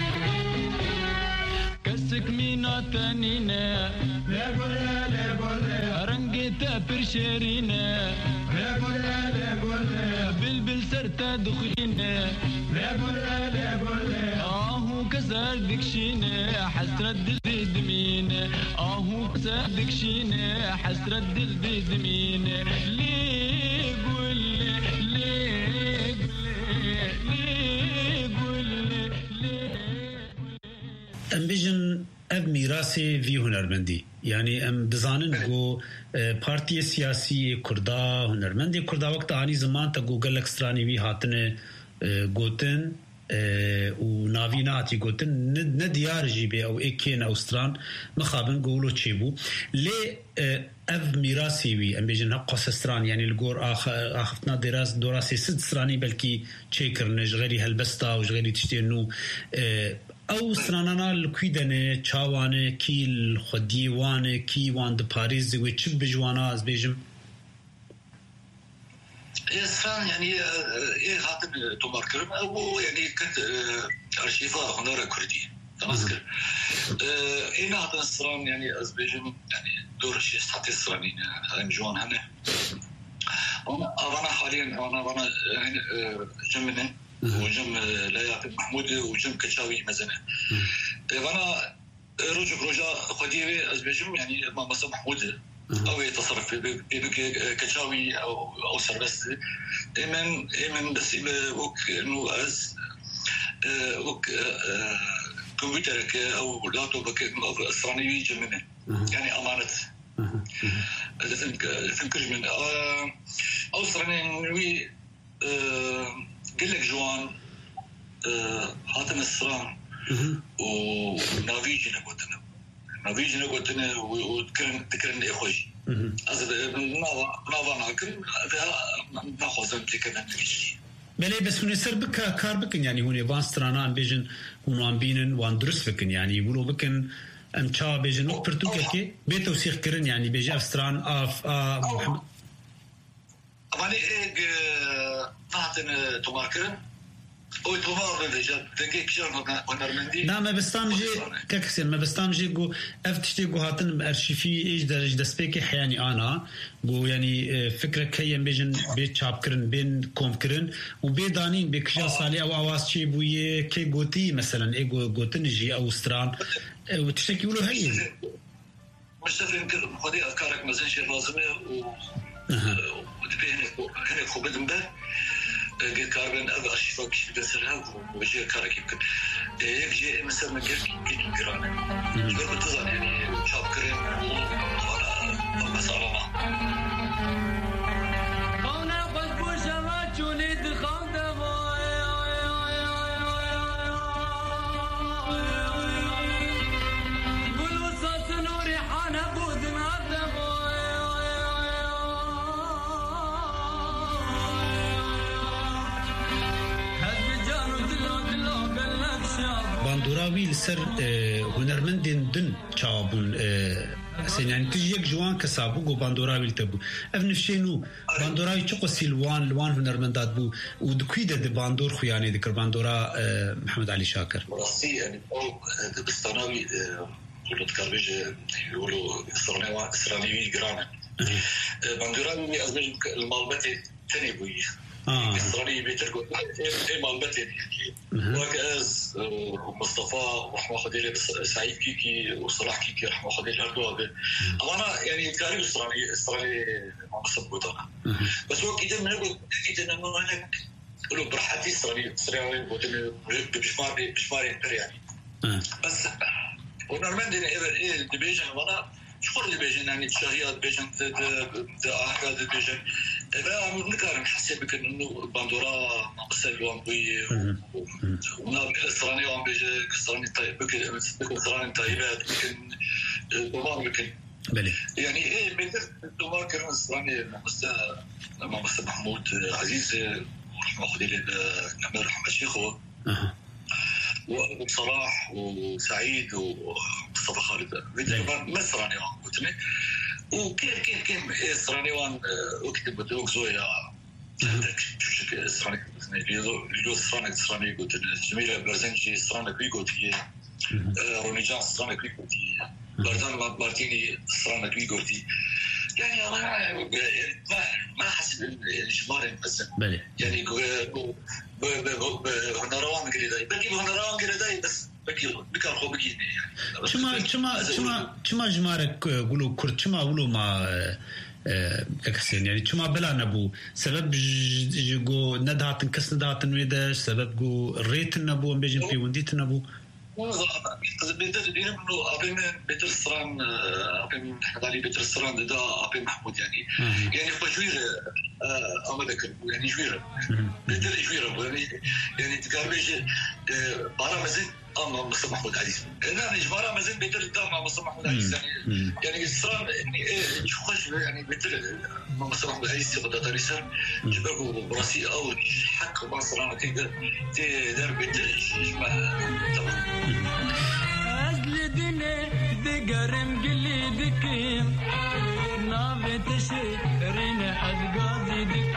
كسك مينا تانينا لا قولا لا قولا رنجتا برشرينا لا قولا لا قولا بلبل سرتا دخينا لا قولا لا قولا آهو كسر دكشينا حسرت دل دمينا آهو كسر دكشينا حسرت دل دمينا ليه قول ليه ام بیجن اب میراثی وی هنرمندی یعنی ام دزانن گو پارتی سیاسی کردا هنرمندی کردا وقت آنی زمان تا گوگل اکسترانی وی هاتن گوتن و ناوینا هاتی گوتن ندیار جیبه او ایکین اوستران مخابن گولو چیبو لی اف میراثی وی ام بیجن حق سستران یعنی الگور آخفتنا دوراسی سد سرانی بلکی چیکرنج غیری هلبستا و غیری تشتینو او سرانانا الكويدنه چاوانه کی الخديوانه کی وان د باريس وي چ بجوانا از بيجم يسران يعني ايه هاتن تماركرم او يعني كنت ارشيفا هنر كردي تمسكر ايه هاتن السران يعني از بيجم يعني دور شي ساتي السرانين هاي جوان هنا انا حاليا انا جمنن وجم لايات محمود وجم كشاوي مثلا انا رجع خديوي ازبجم يعني ما مثلا محمود او يتصرف كشاوي او سربس ايمن بس وك انه از وك كمبيوترك او لابتوبك اسراني جمنه يعني امانه فنكر من او سراني وي قل لك جوان هاتنا السران ونافيجنا قلتنا وذكرنا إخوي هذا نافا ناكل ناخذ زمتك بله بس هون سر بك كار بكن يعني هون وان سترانا ام بيجن هون ام بينن وان درس بكن يعني ولو بكن ام تشا بيجن وقتو كي بتوسيخ كرن يعني بيجي افستران اف محمد اماني هاتن تماركرن او تمار ديجا تنكي كشر هنرمندي لا ما بستانجي ككسر ما بستانجي جو افتشتي جو هاتن ارشيفي ايش درج دسبيكي حياني انا جو يعني فكره كي بيجن بيت شاب كرن بين كوم كرن وبيدانين بكشا صالي او اواز شي بويه كي غوتي مثلا اي غوتنجي او ستران وتشتكي له هي مستفين كل خدي افكارك مثلا شي لازمه وتبين هنا خوبدن به كاربن أبغى أشوفك كيف بسرها وبجي كارك يمكن يجي مثلا من غير كيف جرانا يقول بتظن يعني شاب كريم وأنا مسألة أنا قد بوشمت شوني دخلت بالوسط نوري حنا بودنا هذا باندوراوي لسر هنرمندين دن تشابون يعني تجيك جوان كسابو جو باندوراوي تبو افنفشينو باندوراوي تشقو سيلوان لوان هنرمندات بو ودكويده دي باندور خو يعني ذكر باندورا محمد علي شاكر راسي يعني او بستاناوي كله تكربج يقولوا اسرائيلي جرانا باندوراوي ازمج المالبتي تاني بوي إسرائيلي بيتركوا مالبتي وكأز ومصطفى ورحمة خديلي سعيد كيكي وصلاح كيكي رحمة خديلي هردوها أنا يعني كاريب إسرائيلي ما مصبوطانا بس هو كده من يقول كده إنه هناك قولوا برحتي إسرائيلي بشماري يعني بس ونورمالدي إيه ديبيجن وانا شكون ديبيجن يعني تشهيات ديبيجن أحد ديبيجن إذا نكارن حسيبك إنه باندورا مقصد وان بي وناب إسرائيلي وان بيجي إسرائيلي طيب بكل إسرائيلي طيبات بكل دومان بكل يعني إيه بيتر دومان كرن إسرائيلي مقصد محمود عزيز ورحمة خديلي نعمل رحمة شيخه وابو صلاح وسعيد ومصطفى خالد مصراني وان وكيف اسراني وان وكتب بدوك زويا شو شكل اسراني ليلو اسراني قلت جميله برزنجي اسراني كويغوتي روني جان اسراني كويغوتي برزان مارتيني اسراني كويغوتي يعني ما حسب الجمهور مثلا يعني هنروان قريداي بقي هنروان قريداي بس بكر خو بقي يعني شما جمارك قولوا كرت شما قولوا ما كحسين يعني شما بلا نبو سبب جو ندهات انكس ندهات نويداش سبب جو الريت نبو بيجن في ونديت نبو بدأت دينا إنه أبين بيتر السران أبين محمد علي بيتر السران ده أبين محمود يعني فجوير أما ذكر يعني جوير بيتر جوير يعني تقاربيج بارا مزين أما مصطفى محمود عزيز أنا إجبارا مزين بيتر ده مع مصطفى محمود عزيز يعني السران يعني شخص يعني بيتر مع مصطفى محمود عزيز يبغى تاريسر جبروا براسي أو حق ما سران تقدر تدار بيتر إجماع تمام أجلدني دقرم قليدك نابي تشيرين أزقاضي دك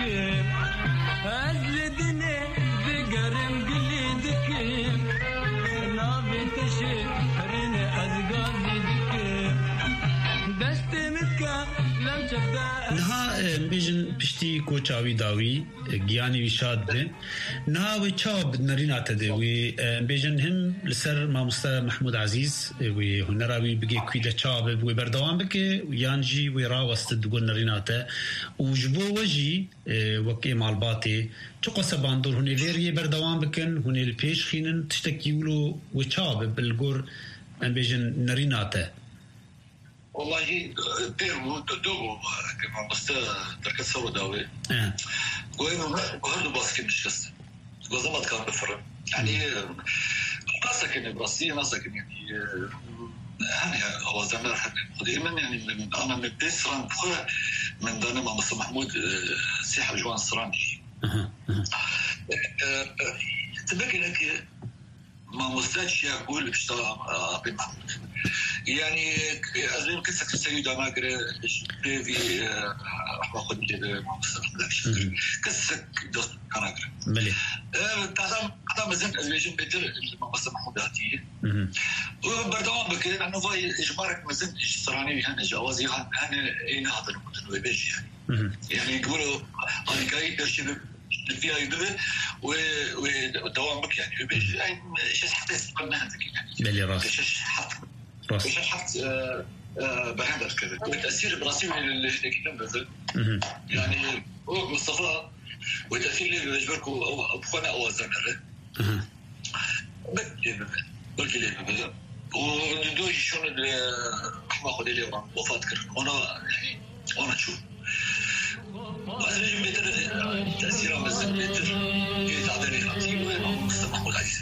أجلدني دقرم قليدك نابي تشيرين أزقاضي دك دستي متكا لم شفتا نها بيجن بشتي كوچاوي داوي گياني وشاد بن نها وچاب نرينات دوي بيجن هم لسر ما مستر محمود عزيز وي هنراوي بگي كيده چاب وي بردوام بك يانجي وي راوست دغون نرينات وجبو وجي وكي مالباتي چقس باندور هني ليري بردوام بكن هني البيش خينن تشتكيولو وچاب بالغور بيجن نرينات والله بيرو دوغو كما تركت سو داوي وهذا باسكت مش كست وزمت كان بفرق يعني قاسك ان براسي ناسك يعني هو زمان دائما يعني انا من بيسران بخير من دانا مع مصطفى محمود سيح جوان سراني تبقى لك ما مستاش يقول بشتغل أبي محمود يعني أزمة كسك السيدة ما قرأ في أخذ جد ما مستاش كسك دوست كان قرأ بلي هذا مزن أزمة بيتر اللي ما مستاش محموداتي وبردوام بكذا إنه في إجبارك مزن إجتراني هن جوازي هن إيه هذا المدن وبيجي يعني يقولوا أنا كاي درشيب فيها يدبر ودوامك يعني بيجي شيء حتى يستقبلنا هذاك يعني بلي راس شيء حتى بهذا كذا والتأثير براسي اللي كنا بذل يعني هو مصطفى والتأثير اللي يجبركوا أو بخنا أو زمرة بلكي ليه بذل ودوي شون اللي أحمد خديلي وفاة كرن وأنا أشوف أنا جميت تأثير مزج بيتر يتعذري خطيب وين مصطفى محمود عزيز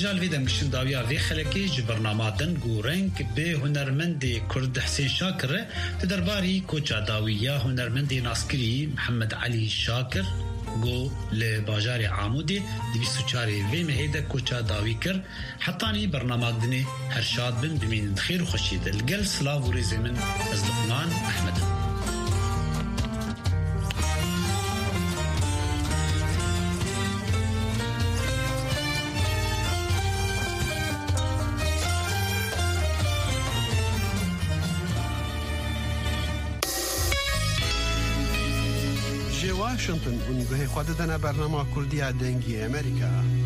جال ویدم گشتن داویا وی خلکی جبرنامه دن گورنگ به هنرمند کرد حسین شاکر تدرباری کوچا داویا هنرمند ناسکری محمد علی شاکر گو لباجار عامودی 24 وی مهیده کوچا داوی کر حتانی برنامه دنی هرشاد بن بمین خیر و خوشید الگل سلاو و ریزی من از لقمان احمد. واشنطن ونگوه خود دنا برنامه کردی دنگی امریکا